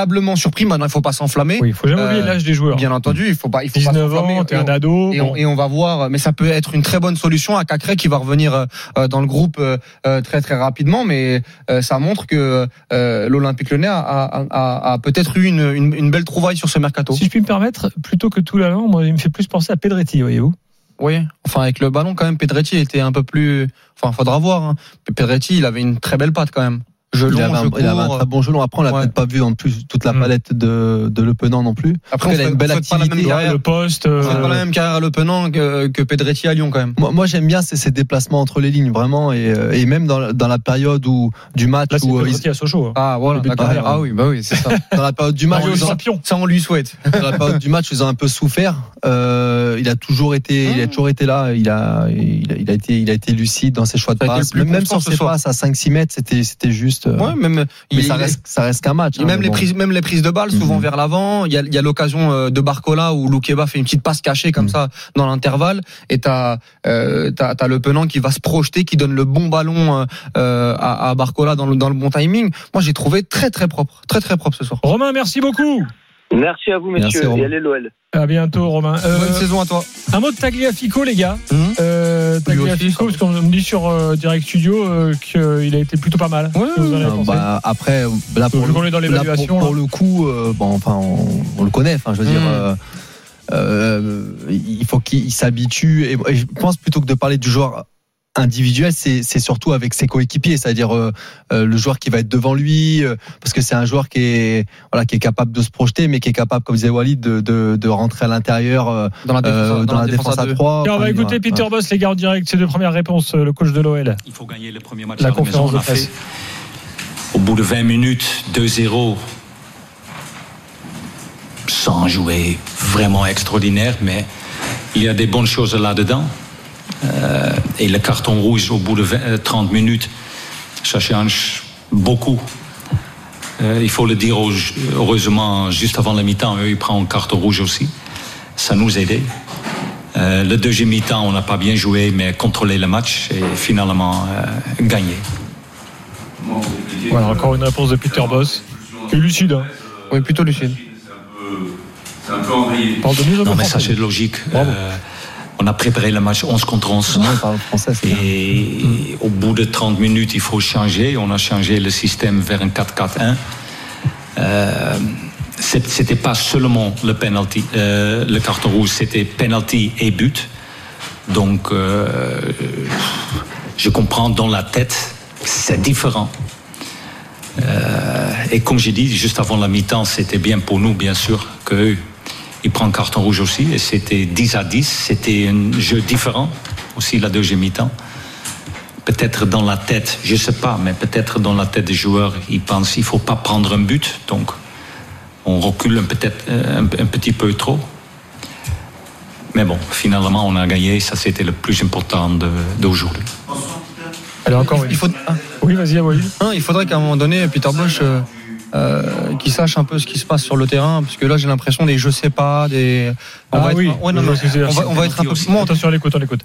agréablement surpris. Maintenant, il faut pas s'enflammer. Oui, il faut jamais oublier l'âge des joueurs. Bien entendu, il faut pas 19 ans, t'es un ado. Et on va voir, mais ça peut être une très bonne solution à Cacré qui va revenir dans le groupe très très rapidement, mais ça montre que l'Olympique Lyonnais a peut-être eu une belle trouvaille sur ce mercato. Si je puis me permettre, plutôt que tout l'allant, moi, il me fait plus penser à Pedretti, voyez-vous. Oui, enfin avec le ballon quand même, Pedretti était un peu plus. Enfin, faudra voir. Hein. Pedretti, il avait une très belle patte quand même. Il avait un très bon gelon. Après, on l'a peut-être pas vu en plus toute la palette de Le Penant non plus. Après, il a une belle activité. Le poste. C'est pas la même carrière à Le Penant que Pedretti à Lyon quand même. Moi, j'aime bien ces déplacements entre les lignes vraiment et même dans la période du match là, c'est où Pedretti à Sochaux. Ah voilà, d'accord. Ah oui, bah oui, c'est ça. Dans la période du match, ça on lui souhaite. Dans la période du match, ils ont un peu souffert. Il a toujours été là. Il a été lucide dans ses choix de passe. Même sur ses passes à 5-6 mètres, c'était juste. Ouais, même. Mais ça reste qu'un match. Même les prises de balles, souvent vers l'avant. Il y a l'occasion de Barcola où Loukeba fait une petite passe cachée comme ça dans l'intervalle. Et t'as Le Penant qui va se projeter, qui donne le bon ballon à Barcola dans le bon timing. Moi, j'ai trouvé très très propre ce soir. Romain, merci beaucoup. Merci à vous, messieurs. Merci, et allez l'OL. À bientôt, Romain. Bonne saison à toi. Un mot de Tagliafico, les gars. Tagliafico, parce qu'on me dit sur Direct Studio qu'il a été plutôt pas mal. Après, là, pour le coup, on le connaît. Enfin, je veux dire, il faut qu'il s'habitue. Et je pense plutôt que de parler du joueur individuel, c'est surtout avec ses coéquipiers, c'est-à-dire le joueur qui va être devant lui, parce que c'est un joueur qui est capable de se projeter, mais qui est capable, comme disait Walid, de rentrer à l'intérieur dans la défense à 3. On va écouter Peter Bosz, les gars, en direct. Ces deux premières réponses, le coach de l'OL. Il faut gagner le premier match. La conférence de presse. Au bout de 20 minutes, 2-0, sans jouer vraiment extraordinaire, mais il y a des bonnes choses là-dedans. Et le carton rouge au bout de 30 minutes, ça change beaucoup. Il faut le dire, heureusement, juste avant la mi-temps, ils prennent un carton rouge aussi. Ça nous aidait. Le deuxième mi-temps, on n'a pas bien joué, mais contrôlé le match et finalement gagné. Voilà, encore une réponse de Peter Bosz. Et lucide, hein. Oui, plutôt lucide. C'est un peu enrayé. Non, mais ça, c'est logique. On a préparé le match 11 contre 11. Et au bout de 30 minutes, il faut changer. On a changé le système vers un 4-4-1. C'était pas seulement le penalty, le carton rouge, c'était penalty et but. Donc, je comprends dans la tête, c'est différent. Et comme j'ai dit, juste avant la mi-temps, c'était bien pour nous, bien sûr, que il prend un carton rouge aussi, et c'était 10-10, c'était un jeu différent, aussi la deuxième mi-temps. Peut-être dans la tête, je ne sais pas, mais peut-être dans la tête des joueurs, ils pensent qu'il ne faut pas prendre un but, donc on recule peut-être un petit peu trop. Mais bon, finalement, on a gagné, ça c'était le plus important d'aujourd'hui. Alors encore Oui, vas-y, oui. Il faudrait qu'à un moment donné, Peter Bosz qui sache un peu ce qui se passe sur le terrain, parce que là j'ai l'impression des je sais pas, des. On va être un peu plus. Attention, on l'écoute.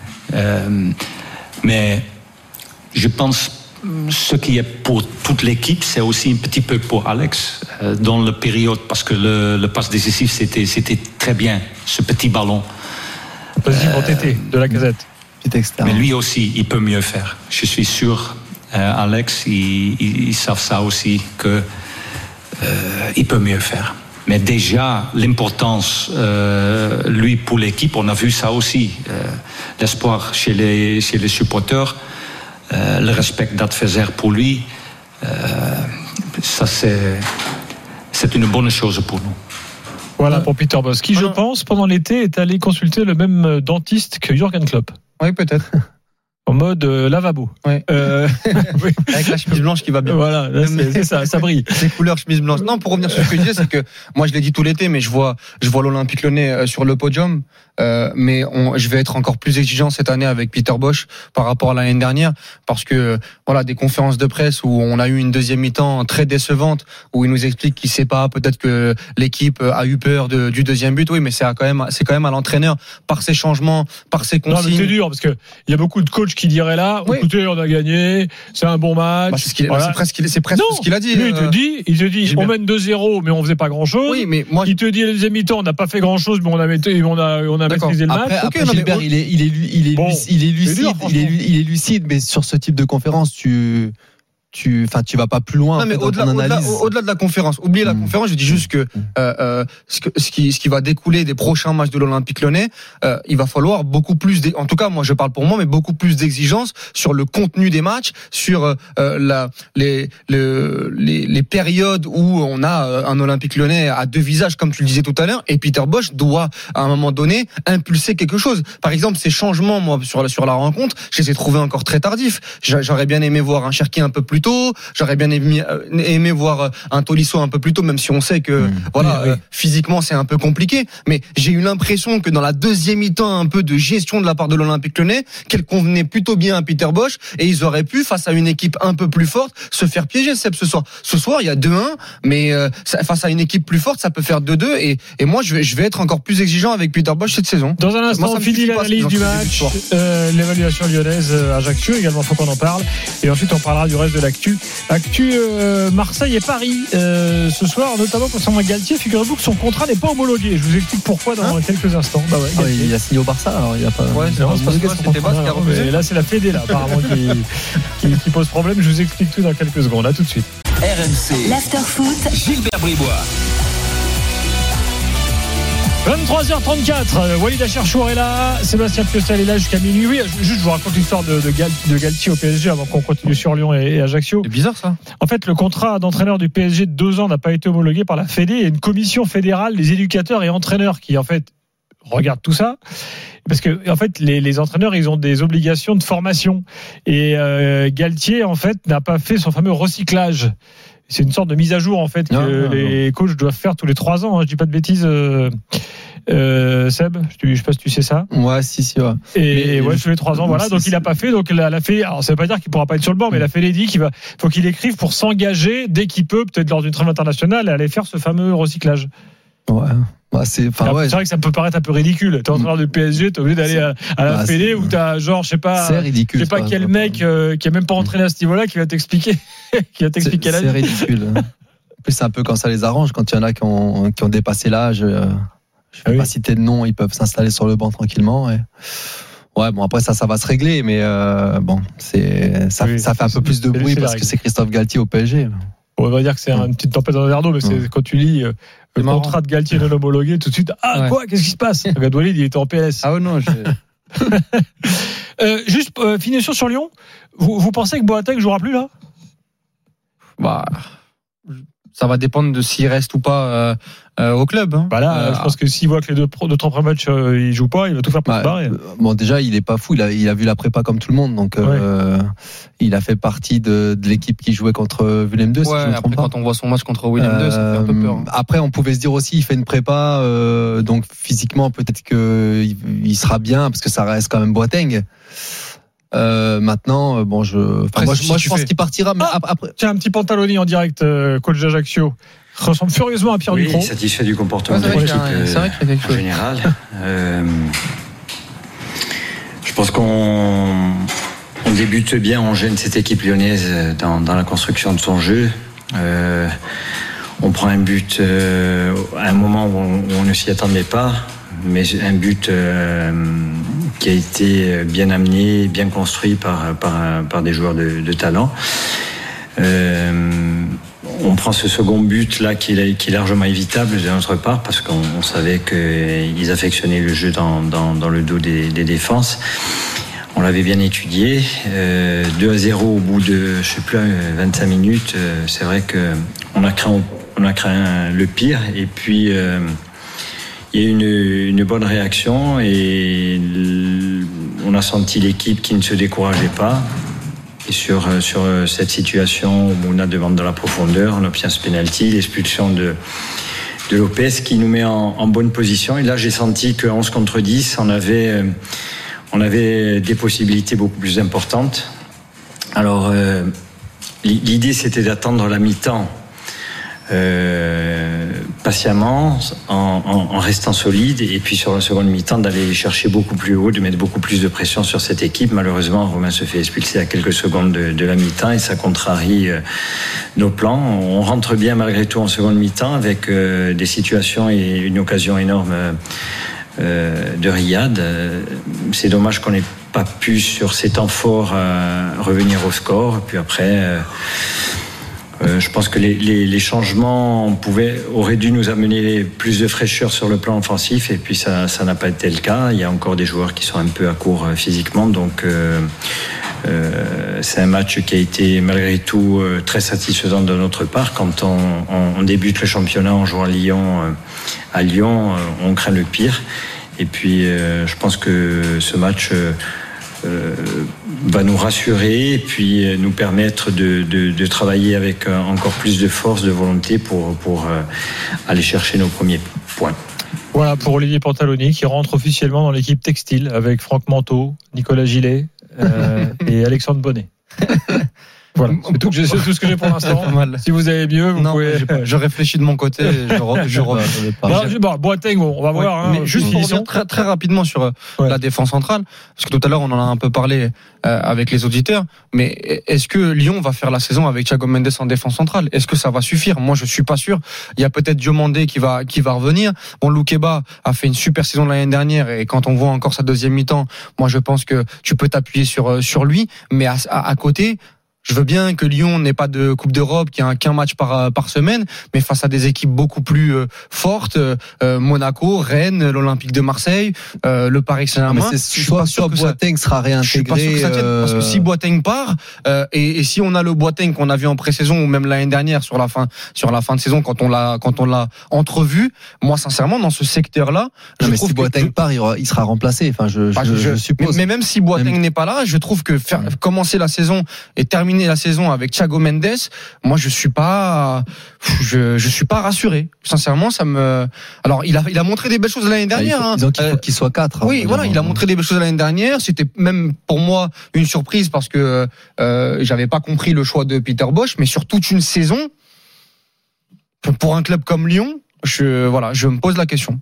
Mais je pense ce qui est pour toute l'équipe, c'est aussi un petit peu pour Alex dans la période, parce que le passe décisif c'était très bien, ce petit ballon. Positif en TT de la Casette. Mais lui aussi, il peut mieux faire. Je suis sûr, Alex, ils savent ça aussi, que il peut mieux faire. Mais déjà, l'importance, lui, pour l'équipe, on a vu ça aussi. L'espoir chez les supporters, le respect d'adversaire pour lui, ça c'est une bonne chose pour nous. Voilà pour Peter Bosz, qui, je pense, pendant l'été, est allé consulter le même dentiste que Jürgen Klopp. Oui, peut-être. En mode lavabo. Ouais. Oui. Avec la chemise blanche qui va bien. Voilà, c'est ça brille. Les couleurs chemise blanche. Non, pour revenir sur ce que je disais, c'est que moi je l'ai dit tout l'été, mais je vois l'Olympique Lyonnais sur le podium. Mais je vais être encore plus exigeant cette année avec Peter Bosz par rapport à l'année dernière, parce que voilà, des conférences de presse où on a eu une deuxième mi-temps très décevante, où il nous explique qu'il sait pas, peut-être que l'équipe a eu peur du deuxième but. Oui, mais c'est quand même à l'entraîneur, par ses changements, par ses consignes. Non, mais c'est dur, parce que il y a beaucoup de coachs qui dirait là, écoutez, on a gagné, c'est un bon match. Bah, c'est presque ce qu'il a dit. Lui, il te dit, on mène 2-0, mais on faisait pas grand chose. Oui, mais moi, il te dit, à la deuxième mi-temps, on n'a pas fait grand chose, mais on a maîtrisé le match. Après, Gilbert, il est lucide, mais sur ce type de conférence, tu vas pas plus loin. Non, mais au-delà de la conférence, oubliez la conférence, je dis juste que ce qui va découler des prochains matchs de l'Olympique Lyonnais, il va falloir beaucoup plus, en tout cas moi je parle pour moi, mais beaucoup plus d'exigences sur le contenu des matchs, sur les périodes où on a un Olympique Lyonnais à deux visages, comme tu le disais tout à l'heure, et Peter Bosz doit à un moment donné impulser quelque chose. Par exemple, ces changements, moi sur la rencontre, je les ai trouvés encore très tardifs. J'aurais bien aimé voir un Cherki un peu plus tôt. J'aurais bien aimé voir un Tolisso un peu plus tôt, même si on sait que physiquement c'est un peu compliqué. Mais j'ai eu l'impression que dans la deuxième mi-temps, un peu de gestion de la part de l'Olympique Lyonnais, qu'elle convenait plutôt bien à Peter Bosz, et ils auraient pu, face à une équipe un peu plus forte, se faire piéger. Seb, ce soir. Ce soir, il y a 2-1, mais face à une équipe plus forte, ça peut faire 2-2. Et moi, je vais être encore plus exigeant avec Peter Bosz cette saison. Dans un instant, on finit l'analyse du match, l'évaluation lyonnaise, Ajaccio également, faut qu'on en parle. Et ensuite, on parlera du reste de l'actu. Marseille et Paris ce soir, notamment concernant Galtier. Figurez-vous que son contrat n'est pas homologué. Je vous explique pourquoi dans quelques instants. Il a signé au Barça, alors il n'y a pas. Mais là, c'est la Fédé là, apparemment qui pose problème. Je vous explique tout dans quelques secondes. À tout de suite. RMC. L'after-foot. Gilbert Bribois. 23h34, Walid Acharchour est là, Sébastien Piocel est là jusqu'à minuit. Oui, juste je vous raconte l'histoire de Galtier au PSG avant qu'on continue sur Lyon et Ajaccio. C'est bizarre ça. En fait, le contrat d'entraîneur du PSG de 2 ans n'a pas été homologué par la Fédé. Il y a une commission fédérale des éducateurs et entraîneurs qui en fait regarde tout ça. Parce que en fait, les entraîneurs, ils ont des obligations de formation. Et Galtier, en fait, n'a pas fait son fameux recyclage. C'est une sorte de mise à jour en fait que les coachs doivent faire tous les 3 ans. Je dis pas de bêtises. Seb, je sais pas si tu sais ça. Ouais, si. Ouais. Et tous les 3 ans, voilà. Donc il a pas fait. Donc la Fédé. Alors ça veut pas dire qu'il pourra pas être sur le banc, mais la Fédé dit faut qu'il écrive pour s'engager dès qu'il peut, peut-être lors d'une trêve internationale, et aller faire ce fameux recyclage. Ouais. C'est vrai que ça peut paraître un peu ridicule. T'es entraîneur du PSG, t'es obligé d'aller à la Fédé où t'as genre, je sais pas quel mec qui a même pas entraîné à ce niveau-là qui va t'expliquer, la vie. C'est ridicule. En plus, c'est un peu quand ça les arrange, quand il y en a qui ont dépassé l'âge. Je vais pas citer de nom, ils peuvent s'installer sur le banc tranquillement. Ouais, bon après ça va se régler, mais ça fait un peu plus de bruit parce que c'est Christophe Galtier au PSG. On va dire que c'est une petite tempête dans un verre d'eau, mais c'est quand tu lis le contrat de Galtier non homologué, tout de suite, quoi, qu'est-ce qui se passe? Regarde, Walid, il était en PS. Ah non, juste finition sur Lyon. Vous pensez que Boateng jouera plus là? Ça va dépendre de s'il reste ou pas au club. Je pense que s'il voit que les deux premiers matchs il joue pas, il va tout faire pour se barrer. Bon, déjà, il est pas fou. Il a vu la prépa comme tout le monde, donc il a fait partie de l'équipe qui jouait contre Willem II. Après, quand on voit son match contre Willem II, ça fait un peu peur. Après, on pouvait se dire aussi, il fait une prépa, donc physiquement, peut-être qu'il sera bien parce que ça reste quand même Boateng. Maintenant, je pense qu'il partira. Mais après... Tiens, un petit Pantaloni en direct, coach d'Ajaccio. Ressemble furieusement à Pierre Ducrot. Satisfait du comportement de l'équipe en général. Je pense qu'on débute bien, on gêne cette équipe lyonnaise dans la construction de son jeu. On prend un but à un moment où on ne s'y attendait pas, mais un but qui a été bien amené, bien construit par des joueurs de talent. On prend ce second but là qui est largement évitable de notre part parce qu'on savait qu'ils affectionnaient le jeu dans le dos des défenses. On l'avait bien étudié. 2-0 au bout de 25 minutes. C'est vrai qu'on a craint le pire et puis il y a eu une bonne réaction et on a senti l'équipe qui ne se décourageait pas. Et sur cette situation où on a demande dans la profondeur, on obtient ce penalty, l'expulsion de Lopez qui nous met en bonne position. Et là, j'ai senti que 11 contre 10, on avait des possibilités beaucoup plus importantes. Alors, l'idée, c'était d'attendre la mi-temps patiemment, en restant solide, et puis sur la seconde mi-temps d'aller chercher beaucoup plus haut, de mettre beaucoup plus de pression sur cette équipe. Malheureusement, Romain se fait expulser à quelques secondes de la mi-temps et ça contrarie nos plans. On rentre bien malgré tout en seconde mi-temps avec des situations et une occasion énorme de Riyad. C'est dommage qu'on n'ait pas pu sur ces temps forts revenir au score. Puis après... je pense que les changements auraient dû nous amener plus de fraîcheur sur le plan offensif, et puis ça n'a pas été le cas. Il y a encore des joueurs qui sont un peu à court physiquement, donc c'est un match qui a été malgré tout très satisfaisant de notre part. Quand on débute le championnat en jouant à Lyon, on craint le pire, et puis je pense que ce match va nous rassurer et puis nous permettre de travailler avec encore plus de force, de volonté pour aller chercher nos premiers points. Voilà pour Olivier Pantaloni qui rentre officiellement dans l'équipe textile avec Franck Manteau, Nicolas Gillet et Alexandre Bonnet. Voilà, c'est tout ce que j'ai pour l'instant. Si vous avez mieux, vous pouvez. Je réfléchis de mon côté. Boateng, on va voir. Mais juste pour revenir très, très rapidement sur la défense centrale, parce que tout à l'heure on en a un peu parlé avec les auditeurs. Mais est-ce que Lyon va faire la saison avec Thiago Mendes en défense centrale ? Est-ce que ça va suffire ? Moi, je suis pas sûr. Il y a peut-être Diomandé qui va revenir. Bon, Loukeba a fait une super saison l'année dernière, et quand on voit encore sa deuxième mi-temps, moi je pense que tu peux t'appuyer sur lui. Mais à côté. Je veux bien que Lyon n'ait pas de Coupe d'Europe, qu'il n'y ait qu'un match par semaine, mais face à des équipes beaucoup plus fortes, Monaco, Rennes, l'Olympique de Marseille, le Paris Saint-Germain. Je suis pas sûr que Boateng sera réintégré. Je suis pas sûr que ça tienne, parce que si Boateng part, et si on a le Boateng qu'on a vu en pré-saison ou même l'année dernière sur la fin de saison quand on l'a entrevu, moi sincèrement dans ce secteur-là, je trouve si Boateng part, il sera remplacé. Enfin, je suppose. Mais même si Boateng n'est pas là, je trouve que commencer la saison et terminer la saison avec Thiago Mendes, moi je suis pas rassuré. Sincèrement, alors il a montré des belles choses l'année dernière. Il faut qu'il soit 4. Oui, voilà, il a montré des belles choses l'année dernière. C'était même pour moi une surprise parce que j'avais pas compris le choix de Peter Bosz, mais sur toute une saison, pour un club comme Lyon, je me pose la question.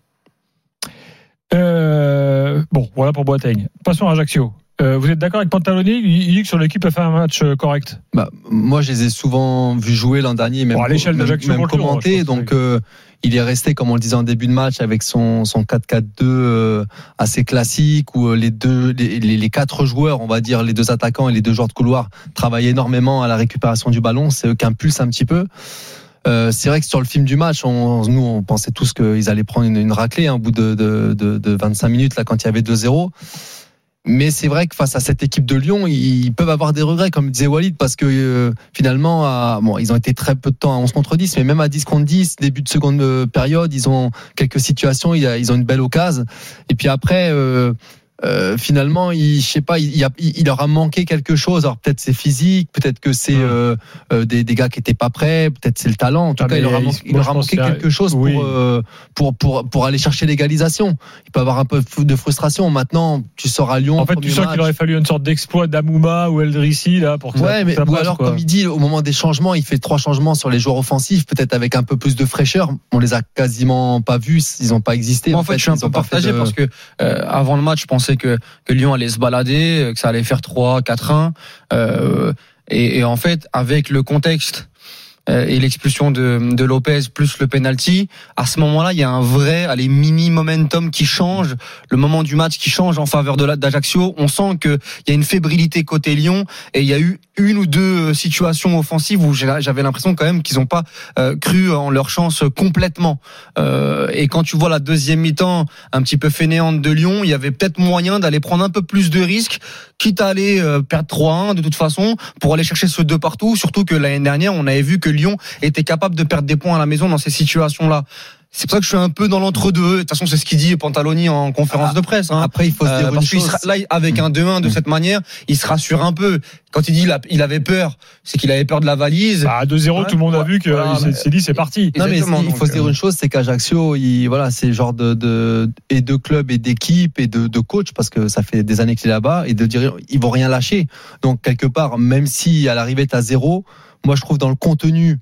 Bon, voilà pour Boateng. Passons à Ajaccio. Vous êtes d'accord avec Pantaloni ? Il dit que sur l'équipe a fait un match correct. Moi, je les ai souvent vus jouer l'an dernier, même, à l'échelle d'Ajaccio, même commenter. Donc, il est resté, comme on le disait en début de match, avec son 4-4-2 assez classique, où les 4 joueurs, on va dire, les 2 attaquants et les 2 joueurs de couloir, travaillent énormément à la récupération du ballon. C'est eux qui impulsent un petit peu. C'est vrai que sur le film du match, on pensait tous qu'ils allaient prendre une raclée au bout de 25 minutes là, quand il y avait 2-0. Mais c'est vrai que face à cette équipe de Lyon, ils peuvent avoir des regrets, comme disait Walid, parce que finalement, ils ont été très peu de temps à 11 contre 10, mais même à 10 contre 10, début de seconde période, ils ont quelques situations, ils ont une belle occasion. Et puis après, finalement, je sais pas, il leur a manqué quelque chose. Alors peut-être c'est physique, peut-être que c'est des gars qui étaient pas prêts, peut-être c'est le talent. En tout cas, il leur a manqué quelque chose pour aller chercher l'égalisation. Il peut avoir un peu de frustration. Maintenant, tu sors à Lyon. En fait, tu sens qu'il aurait fallu une sorte d'exploit d'Amouma ou Eldrissi là pour que ça ou alors, comme il dit, au moment des changements, il fait 3 changements sur les joueurs offensifs, peut-être avec un peu plus de fraîcheur. On les a quasiment pas vus, ils n'ont pas existé. Moi, en fait, je suis un peu partagé parce que avant le match, je pensais que Lyon allait se balader, que ça allait faire 3-4-1, et en fait, avec le contexte et l'expulsion de Lopez plus le penalty, à ce moment-là, il y a un vrai mini momentum qui change, le moment du match qui change en faveur d'Ajaccio. On sent que il y a une fébrilité côté Lyon, et il y a eu 1 ou 2 situations offensives où j'avais l'impression quand même qu'ils n'ont pas cru en leur chance complètement. Et quand tu vois la deuxième mi-temps un petit peu fainéante de Lyon, il y avait peut-être moyen d'aller prendre un peu plus de risques, quitte à aller perdre 3-1 de toute façon, pour aller chercher ce 2 partout. Surtout que l'année dernière, on avait vu que Lyon était capable de perdre des points à la maison dans ces situations-là. C'est pour ça que je suis un peu dans l'entre-deux. De toute façon, c'est ce qu'il dit Pantaloni en conférence de presse. Après, il faut se dire une chose. Là, avec un 2-1 de cette manière, il se rassure un peu. Quand il dit il avait peur, c'est qu'il avait peur de la valise. À 2-0, tout le monde a vu que s'est dit c'est parti. Non, mais il faut se dire une chose, c'est qu'Ajaccio, c'est le genre de club et d'équipe et de coach, parce que ça fait des années qu'il est là-bas, et de dire ils vont rien lâcher. Donc quelque part, même si à l'arrivée t'as 0, moi je trouve dans le contenu,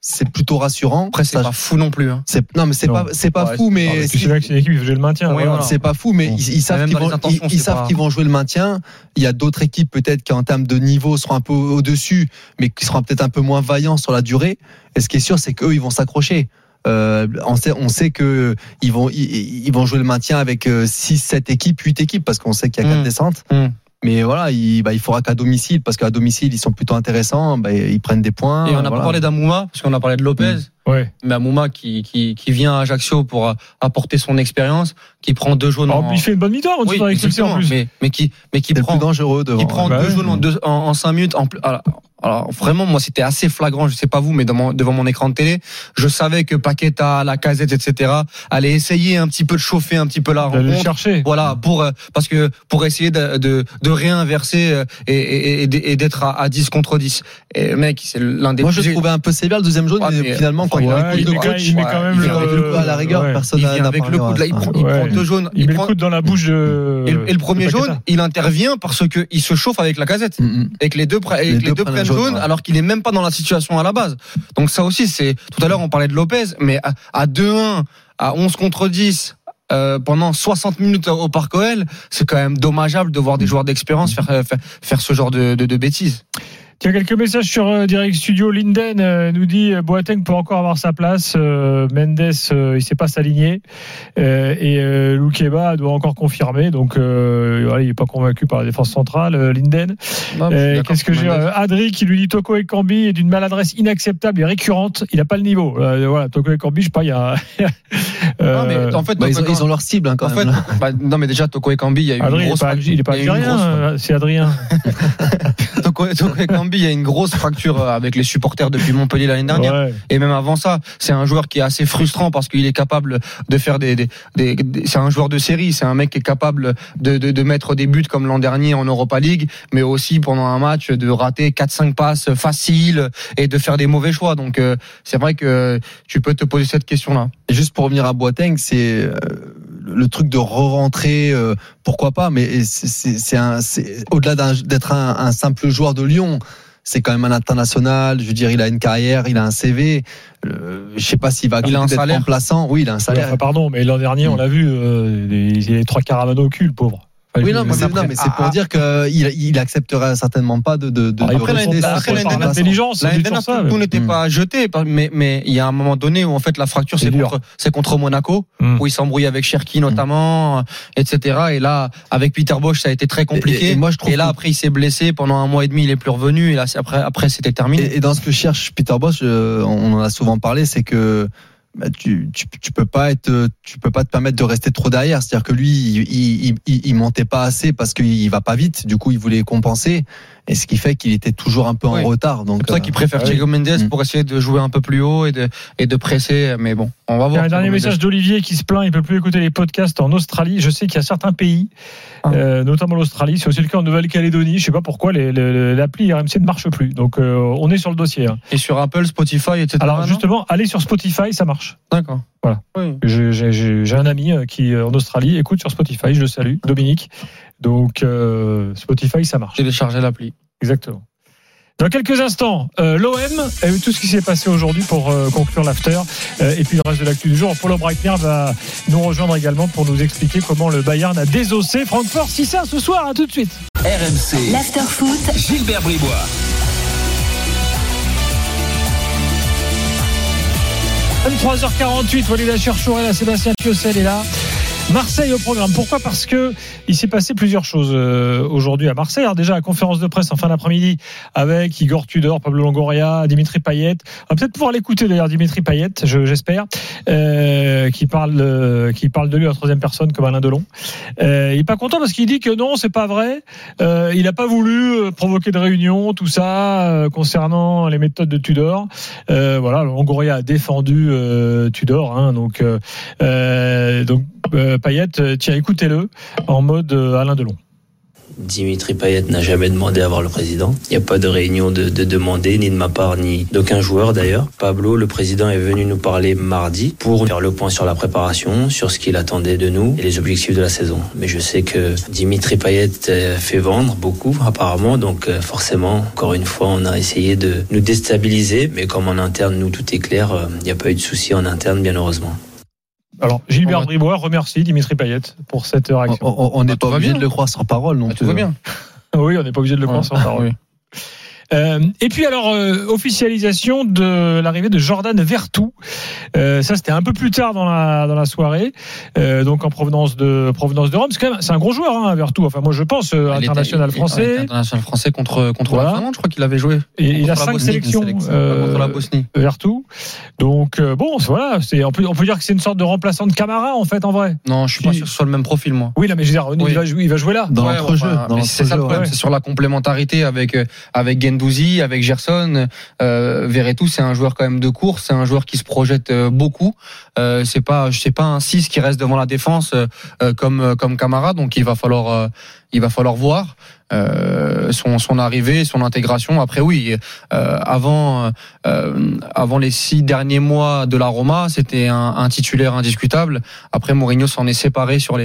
c'est plutôt rassurant. Après, c'est pas fou non plus. Hein. Non, mais c'est pas fou, mais c'est vrai que c'est une équipe qui faisait le maintien. Oui, voilà. C'est pas fou, mais ils savent qu'ils vont jouer le maintien. Il y a d'autres équipes peut-être qui en termes de niveau seront un peu au-dessus, mais qui seront peut-être un peu moins vaillants sur la durée. Et ce qui est sûr, c'est qu'eux, ils vont s'accrocher. On sait que ils vont jouer le maintien avec 6, 7 équipes, 8 équipes, parce qu'on sait qu'il y a 4 descentes. Mais voilà, il faudra qu'à domicile, parce qu'à domicile, ils sont plutôt intéressants, ils prennent des points. Et on n'a pas parlé d'Amouma, parce qu'on a parlé de Lopez. Ouais. Mais Amouma qui vient à Ajaccio pour apporter son expérience, qui prend 2 jaunes. Il fait une bonne mi-temps, oui, avec Chelsea en plus. Mais qui prend le plus dangereux devant. Il prend 2 jaunes en 5 minutes. Alors vraiment, moi, c'était assez flagrant. Je sais pas vous, mais devant mon écran de télé, je savais que Paqueta, Lacazette, etc. allaient essayer un petit peu de chauffer un petit peu la rencontre. Chercher. Voilà, pour essayer de réinverser et d'être à 10 contre 10. Et le mec, c'est l'un des. Moi, je trouvais un peu sévère le deuxième jaune, mais finalement, quand il met le coach, il met quand même le coup à la rigueur, personne n'a parlé. Avec le coup, là, il prend 2 jaunes. Il met le coude dans la bouche de. Et le premier jaune, il intervient parce que il se chauffe avec Lacazette. Et que les deux prennent jaune, alors qu'il est même pas dans la situation à la base. Donc ça aussi, c'est tout à l'heure on parlait de Lopez, mais à 2-1, à 11 contre 10. Pendant 60 minutes au Parc OL, c'est quand même dommageable de voir des joueurs d'expérience faire ce genre de bêtises. Tiens, quelques messages sur Direct Studio. Linden nous dit Boateng peut encore avoir sa place. Mendes, il sait pas s'aligner. Et Loukeba doit encore confirmer. Donc, voilà, il est pas convaincu par la défense centrale. Linden. Qu'est-ce que j'ai Adri qui lui dit Toko Ekambi est d'une maladresse inacceptable et récurrente. Il a pas le niveau. Voilà, Toko Ekambi, je sais pas, il y a. Non, mais en fait, ils ont leur cible, hein, quand même. Non, mais déjà, Toko Ekambi, il y a eu Adri, une grosse. Il est pas algérien, c'est Adrien. Toko Ekambi, il y a une grosse fracture avec les supporters depuis Montpellier l'année dernière. Ouais. Et même avant ça, c'est un joueur qui est assez frustrant parce qu'il est capable de faire c'est un joueur de série, c'est un mec qui est capable de mettre des buts comme l'an dernier en Europa League, mais aussi pendant un match de rater 4-5 passes faciles et de faire des mauvais choix. Donc c'est vrai que tu peux te poser cette question-là. Et juste pour revenir à Boateng, c'est le truc de re-rentrer, pourquoi pas, mais c'est au-delà d'être un simple joueur de Lyon, c'est quand même un international. Je veux dire, il a une carrière, il a un CV. Je sais pas s'il va être remplaçant. Oui, il a un salaire. Enfin, pardon, mais l'an dernier, on l'a vu, il a les 3 caravans au cul, le pauvre. Oui, mais c'est pour dire qu'il accepterait certainement pas de après l'intelligence. Tout n'était pas jeté, mais il y a un moment donné où en fait la fracture c'est contre Monaco, où il s'embrouille avec Cherki notamment, etc. Et là, avec Peter Bosz, ça a été très compliqué. Et là, après, il s'est blessé pendant 1 mois et demi, il est plus revenu. Et là, après, c'était terminé. Et dans ce que cherche Peter Bosz, on en a souvent parlé, c'est que tu peux pas te permettre de rester trop derrière. C'est-à-dire que lui, il montait pas assez parce qu'il va pas vite. Du coup, il voulait compenser. Et ce qui fait qu'il était toujours un peu en retard. Donc, c'est pour ça qu'il préfère Thiago Mendes pour essayer de jouer un peu plus haut et de presser. Mais bon, on va voir. Il y a un dernier message d'Olivier qui se plaint. Il peut plus écouter les podcasts en Australie. Je sais qu'il y a certains pays, notamment l'Australie. C'est aussi le cas en Nouvelle-Calédonie. Je sais pas pourquoi l'appli RMC ne marche plus. Donc, on est sur le dossier. Et sur Apple, Spotify, etc. Alors, justement, allez sur Spotify, ça marche. D'accord. Voilà. Oui. J'ai un ami qui en Australie écoute sur Spotify. Je le salue, Dominique. Donc Spotify, ça marche. Télécharger l'appli. Exactement. Dans quelques instants, l'OM a eu tout ce qui s'est passé aujourd'hui pour conclure l'after. Et puis le reste de l'actu du jour. Paulo Breitner va nous rejoindre également pour nous expliquer comment le Bayern a désossé Francfort 6-1 ce soir. À tout de suite. RMC. L'after foot. Gilbert Bribois. Même 3h48, Walid Cherchour est là, Sébastien Piocel est là. Marseille au programme. Pourquoi ? Parce que il s'est passé plusieurs choses aujourd'hui à Marseille. Alors déjà, la conférence de presse en fin d'après-midi avec Igor Tudor, Pablo Longoria, Dimitri Payet. On va peut-être pouvoir l'écouter d'ailleurs, Dimitri Payet, j'espère, qui parle de lui en troisième personne comme Alain Delon. Il est pas content parce qu'il dit que non, c'est pas vrai. Il a pas voulu provoquer de réunion, tout ça concernant les méthodes de Tudor. Voilà, Longoria a défendu Tudor, hein, donc Payet, tiens, écoutez-le en mode Alain Delon. Dimitri Payet n'a jamais demandé à voir le président. Il n'y a pas de réunion de demander, ni de ma part, ni d'aucun joueur d'ailleurs. Pablo, le président, est venu nous parler mardi pour faire le point sur la préparation, sur ce qu'il attendait de nous et les objectifs de la saison. Mais je sais que Dimitri Payet fait vendre beaucoup apparemment, donc forcément, encore une fois, on a essayé de nous déstabiliser, mais comme en interne, nous, tout est clair, il n'y a pas eu de souci en interne, bien heureusement. Alors, Gilbert Bribois remercie Dimitri Payet pour cette réaction. On n'est pas obligé de le croire sur parole. Donc tout va bien. Oui, on n'est pas obligé de le croire sur parole. Oui. Et puis alors officialisation de l'arrivée de Jordan Vertou. Ça c'était un peu plus tard dans la soirée. Donc en provenance de Rome. C'est un gros joueur, hein, Vertou. Enfin moi je pense international français. International français contre la Finlande, je crois qu'il avait joué. Et il a 5 sélections contre la Bosnie. Vertou. Donc bon voilà, on peut dire que c'est une sorte de remplaçant de Camara en fait en vrai. Non, je suis pas sûr que ce soit le même profil moi. Oui là mais je veux dire, il va jouer là. Dans l'entrejeu. C'est ça le problème, c'est sur la complémentarité avec Guendouzi, avec Gerson. Verretou, c'est un joueur quand même de course, c'est un joueur qui se projette beaucoup. C'est pas un 6 qui reste devant la défense comme Camara, donc il va falloir voir son arrivée, son intégration. Après oui, avant les 6 derniers mois de la Roma, c'était un titulaire indiscutable. Après Mourinho s'en est séparé sur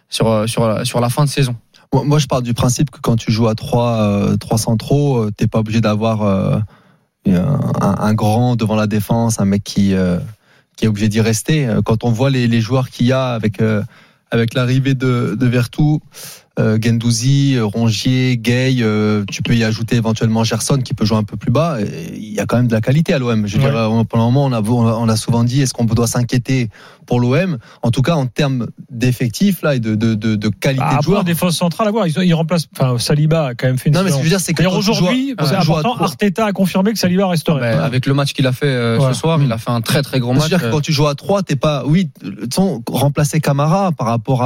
la fin de saison. Moi, je pars du principe que quand tu joues à 3 centraux, t'es pas obligé d'avoir un grand devant la défense, un mec qui est obligé d'y rester. Quand on voit les joueurs qu'il y a avec l'arrivée de Vertou, Guendouzi, Rongier, Gueye, tu peux y ajouter éventuellement Gerson qui peut jouer un peu plus bas. Il y a quand même de la qualité à l'OM. Je veux dire, pendant un moment, on a souvent dit est-ce qu'on doit s'inquiéter pour l'OM. En tout cas, en termes d'effectifs là et de qualité de joueurs. En défense centrale, à voir. Ils remplacent. Enfin, Saliba a quand même fait une. Non, mais ce que je veux dire, c'est que aujourd'hui, c'est important. Arteta a confirmé que Saliba resterait. Avec le match qu'il a fait ce soir, il a fait un très très gros match. C'est-à-dire que quand tu joues à 3, t'es pas. Oui, remplacer Camara par rapport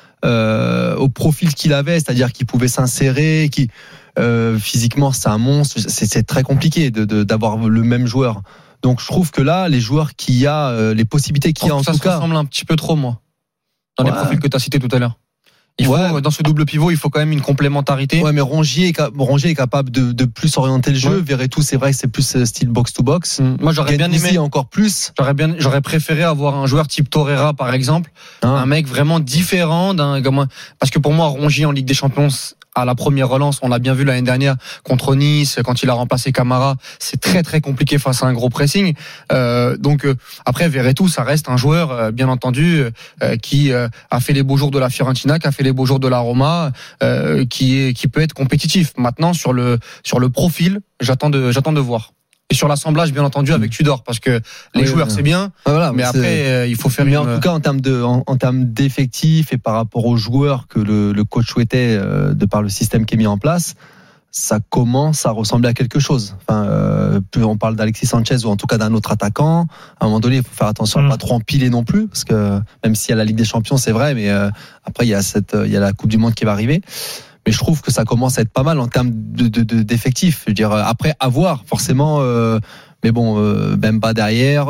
au profil qu'il avait, c'est-à-dire qu'il pouvait s'insérer, qui physiquement c'est un monstre, c'est très compliqué d'avoir le même joueur. Donc je trouve que là, les joueurs qu'il y a, les possibilités qu'il y a en tout cas, ça ressemble un petit peu trop moi. Dans les profils que tu as cités tout à l'heure. Il faut, dans ce double pivot, il faut quand même une complémentarité. Ouais, mais Rongier est capable de plus orienter le jeu. Verretou, c'est vrai que c'est plus style box to box. Moi, j'aurais bien aimé encore plus. J'aurais préféré avoir un joueur type Torreira, par exemple, un mec vraiment différent parce que pour moi, Rongier en Ligue des Champions, à la première relance, on l'a bien vu l'année dernière contre Nice, quand il a remplacé Camara, c'est très très compliqué face à un gros pressing. Donc après Verretou, ça reste un joueur bien entendu qui a fait les beaux jours de la Fiorentina, qui a fait les beaux jours de la Roma, qui peut être compétitif. Maintenant sur le profil, j'attends de voir. Et sur l'assemblage, bien entendu, avec Tudor, parce que les joueurs, c'est bien, mais après, il faut faire en tout cas, en termes d'effectifs et par rapport aux joueurs que le coach souhaitait, de par le système qui est mis en place, ça commence à ressembler à quelque chose. Enfin, on parle d'Alexis Sanchez ou en tout cas d'un autre attaquant. À un moment donné, il faut faire attention à pas trop empiler non plus, parce que même s'il y a la Ligue des Champions, c'est vrai, mais après, il y a la Coupe du Monde qui va arriver. Mais je trouve que ça commence à être pas mal en termes d'effectifs. Je veux dire, après, à voir, forcément. Mais bon, Bemba derrière,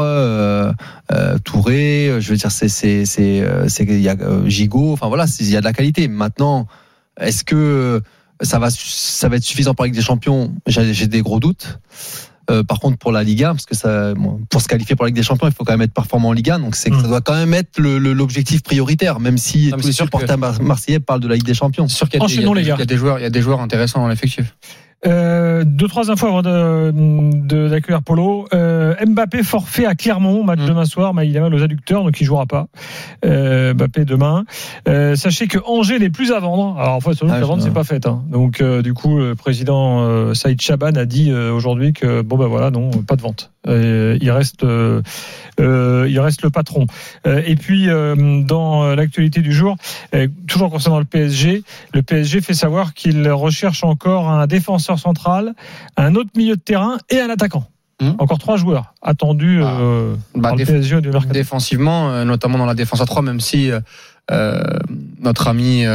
Touré. Je veux dire, il y a Gigot. Enfin voilà, il y a de la qualité. Maintenant, est-ce que ça va être suffisant pour la Ligue des Champions? J'ai des gros doutes. Par contre, pour la Liga, parce que pour se qualifier pour la Ligue des Champions, il faut quand même être performant en Liga, donc ça doit quand même être l'objectif prioritaire, même si tous les supporters marseillais parlent de la Ligue des Champions. C'est sûr qu'il y a des joueurs intéressants dans l'effectif. 2-3 infos avant d'accueillir Polo. Mbappé forfait à Clermont, match demain soir, mais il a mal aux adducteurs, donc il jouera pas. Mbappé demain. Sachez que Angers n'est plus à vendre. Alors en fait, la vente c'est pas faite. Donc du coup, le président Saïd Chaban a dit aujourd'hui que non, pas de vente. Il reste le patron. Et puis dans l'actualité du jour, toujours concernant le PSG fait savoir qu'il recherche encore un défenseur central, un autre milieu de terrain et un attaquant. Encore 3 joueurs attendus par le PSG du mercato. Défensivement, notamment dans la défense à 3, même si notre ami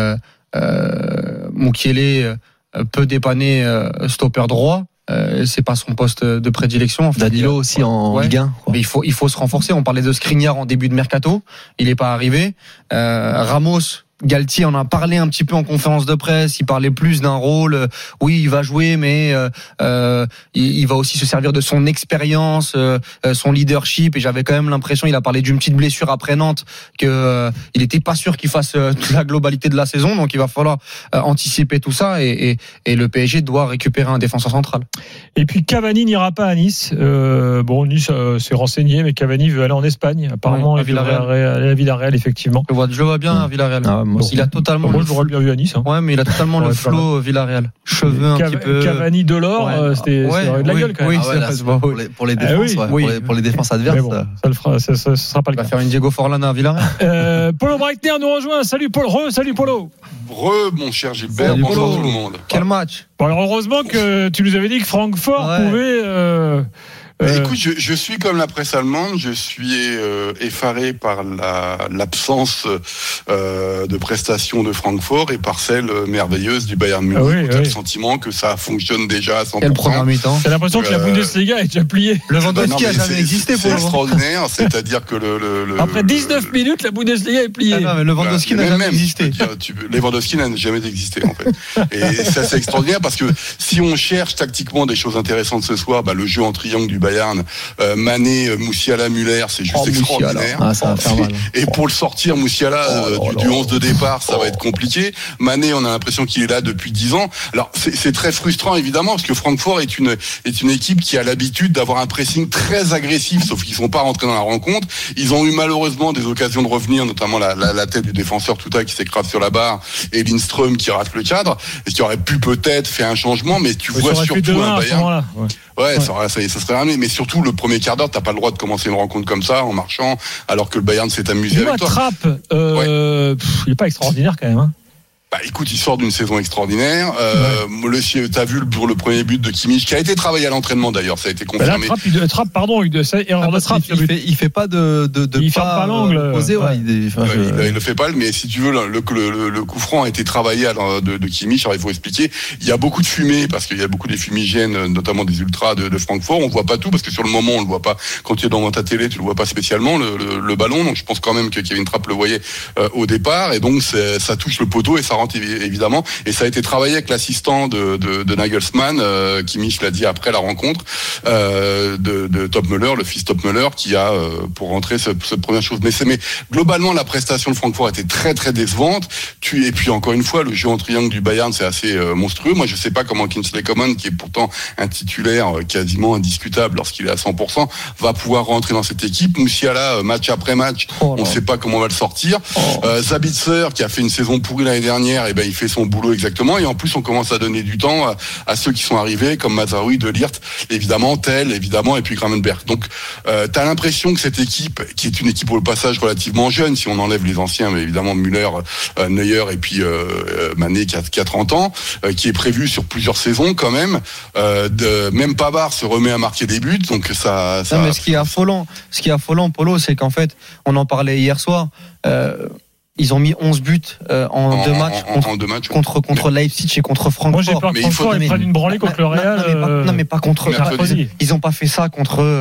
Mukiele peut dépanner stopper droit. C'est pas son poste de prédilection. En fait. Danilo aussi en Ligue 1. Mais il faut se renforcer. On parlait de Skriniar en début de mercato, il n'est pas arrivé. Ramos, Galtier en a parlé un petit peu en conférence de presse. Il parlait plus d'un rôle. Oui, il va jouer, mais il va aussi se servir de son expérience, son leadership. Et j'avais quand même l'impression, il a parlé d'une petite blessure après Nantes, que il était pas sûr qu'il fasse toute la globalité de la saison. Donc il va falloir anticiper tout ça. Et le PSG doit récupérer un défenseur central. Et puis Cavani n'ira pas à Nice. Nice s'est renseigné, mais Cavani veut aller en Espagne. Apparemment, à il devrait aller à Villarreal, effectivement. Je le vois bien à Villarreal. Il a totalement. Moi, je l'aurais bien vu à Nice. Ouais, mais il a totalement le flow Villarreal. Cheveux un petit peu. Cavani Delors, c'était de la gueule quand même. Pour les défenses, pour les défenses adverses. Bon, ça sera pas le cas. Il va faire une Diego Forlana à Villarreal. Polo Breitner nous rejoint. Salut Polo. Salut Polo. Mon cher Gilbert, bonsoir tout le monde. Quel match? Bon, alors heureusement que tu nous avais dit que Francfort pouvait. Écoute, je suis comme la presse allemande, je suis effaré par l'absence de prestations de Francfort et par celle merveilleuse du Bayern Munich. Le sentiment que ça fonctionne déjà à 100%. Quel première mi-temps. J'ai l'impression que la Bundesliga est déjà pliée. Lewandowski a jamais existé pour c'est extraordinaire, c'est-à-dire que après 19 minutes, la Bundesliga est pliée. Non, mais Lewandowski n'a jamais existé. Lewandowski n'a jamais existé en fait. Et ça c'est extraordinaire parce que si on cherche tactiquement des choses intéressantes ce soir, le jeu en triangle du Bayern, Mané, Moussiala, Müller, c'est juste extraordinaire. Ça va faire mal. Et pour le sortir, Moussiala du 11 de départ, ça va être compliqué. Mané, on a l'impression qu'il est là depuis 10 ans. Alors c'est très frustrant évidemment parce que Francfort est une équipe qui a l'habitude d'avoir un pressing très agressif, sauf qu'ils sont pas rentrés dans la rencontre. Ils ont eu malheureusement des occasions de revenir, notamment la tête du défenseur Tuta qui s'écrase sur la barre et Lindström qui rate le cadre, et qui aurait pu peut-être faire un changement, mais tu vois surtout un Bayern. Ça serait ramené, mais surtout le premier quart d'heure, t'as pas le droit de commencer une rencontre comme ça en marchant, alors que le Bayern s'est amusé avec toi. Trapp, il est pas extraordinaire quand même. Hein. Écoute, il sort d'une saison extraordinaire. T'as vu pour le premier but de Kimmich, qui a été travaillé à l'entraînement d'ailleurs, ça a été confirmé. Il fait pas il ferme pas l'angle. Il le fait pas, mais si tu veux, le coup franc a été travaillé de Kimmich. Alors il faut expliquer. Il y a beaucoup de fumée parce qu'il y a beaucoup des fumigènes, notamment des ultras de Francfort. On voit pas tout parce que sur le moment on le voit pas. Quand tu es devant ta télé, tu le vois pas spécialement le ballon. Donc je pense quand même que Kevin Trapp le voyait au départ, et donc ça touche le poteau et ça rentre évidemment, et ça a été travaillé avec l'assistant de Nagelsmann, Kimmich l'a dit après la rencontre, de Topmöller, le fils Topmöller, qui a pour rentrer cette première chose. Mais globalement la prestation de Francfort était très très décevante. Et puis encore une fois, le jeu en triangle du Bayern c'est assez monstrueux. Moi je sais pas comment Kingsley Coman, qui est pourtant un titulaire quasiment indiscutable lorsqu'il est à 100%, va pouvoir rentrer dans cette équipe. Moussiala, match après match, on ne sait pas comment on va le sortir. Sabitzer, qui a fait une saison pourrie l'année dernière, il fait son boulot exactement, et en plus on commence à donner du temps à ceux qui sont arrivés comme Mazraoui, De Ligt, évidemment Tell, évidemment, et puis Gravenberch. Donc t'as l'impression que cette équipe, qui est une équipe au passage relativement jeune, si on enlève les anciens, mais évidemment Müller, Neuer et puis Mané qui a 30 ans, qui est prévu sur plusieurs saisons quand même. Même Pavard se remet à marquer des buts, donc ça. Non, mais ce qui est affolant, Polo, c'est qu'en fait, on en parlait hier soir. Ils ont mis 11 buts en deux matchs contre Leipzig et contre Francfort. Moi j'ai peur que Francfort prenne une branlée contre le Real. Non mais pas contre. Ils ont pas fait ça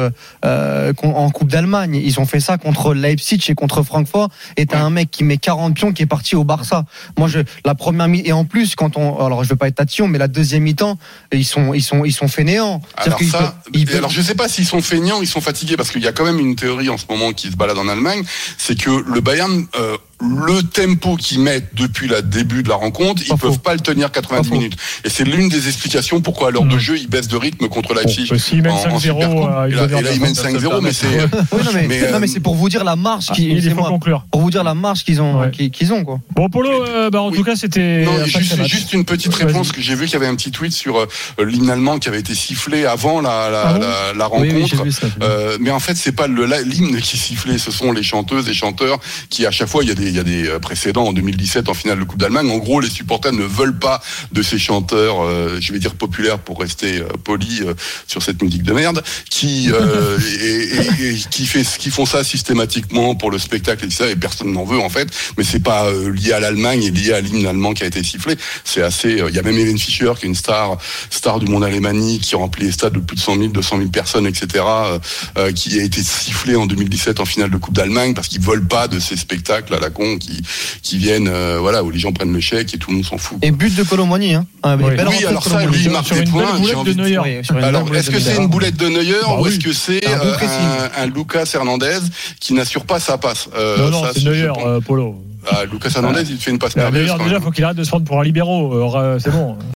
en Coupe d'Allemagne. Ils ont fait ça contre Leipzig et contre Francfort. Et t'as un mec qui met 40 pions qui est parti au Barça. Moi la première mi, et en plus alors je veux pas être tatillon, mais la deuxième mi-temps ils sont fainéants. Alors je sais pas s'ils sont feignants, ils sont fatigués, parce qu'il y a quand même une théorie en ce moment qui se balade en Allemagne, c'est que le Bayern le tempo qu'ils mettent depuis le début de la rencontre, ils peuvent pas le tenir 90 minutes. Et c'est l'une des explications pourquoi à l'heure de jeu, ils baissent de rythme contre Leipzig. S'ils mènent 5-0, et là, ils mènent 5-0, mais c'est... Non, mais c'est pour vous dire la marge pour vous dire la marge qu'ils ont, quoi. Bon, Polo, en tout cas, c'était... Non, juste une petite réponse, que j'ai vu qu'il y avait un petit tweet sur l'hymne allemand qui avait été sifflé avant la rencontre. Mais en fait, c'est pas l'hymne qui sifflait, ce sont les chanteuses et chanteurs qui, à chaque fois, il y a des précédents en 2017 en finale de Coupe d'Allemagne. En gros, les supporters ne veulent pas de ces chanteurs, je vais dire populaires pour rester poli sur cette musique de merde, qui qui font ça systématiquement pour le spectacle et ça, et personne n'en veut en fait. Mais c'est pas lié à l'Allemagne et lié à l'hymne allemand qui a été sifflé. C'est assez. Il y a même Helene Fischer qui est une star du monde alémanique qui remplit les stades de plus de 100 000, 200 000 personnes, etc. Qui a été sifflé en 2017 en finale de Coupe d'Allemagne parce qu'ils veulent pas de ces spectacles à la con qui viennent, voilà, où les gens prennent le chèque et tout le monde s'en fout. Et but de Colomboigny, hein. Oui, alors ça, lui, il marque des points. Alors, est-ce que c'est une boulette de Neuer ou est-ce que c'est un Lucas Hernandez qui n'assure pas sa passe? Non, c'est Neuer, Polo. Lucas Hernandez, il fait une passe merveilleuse. Déjà, faut qu'il arrête de se prendre pour un libéraux. C'est bon.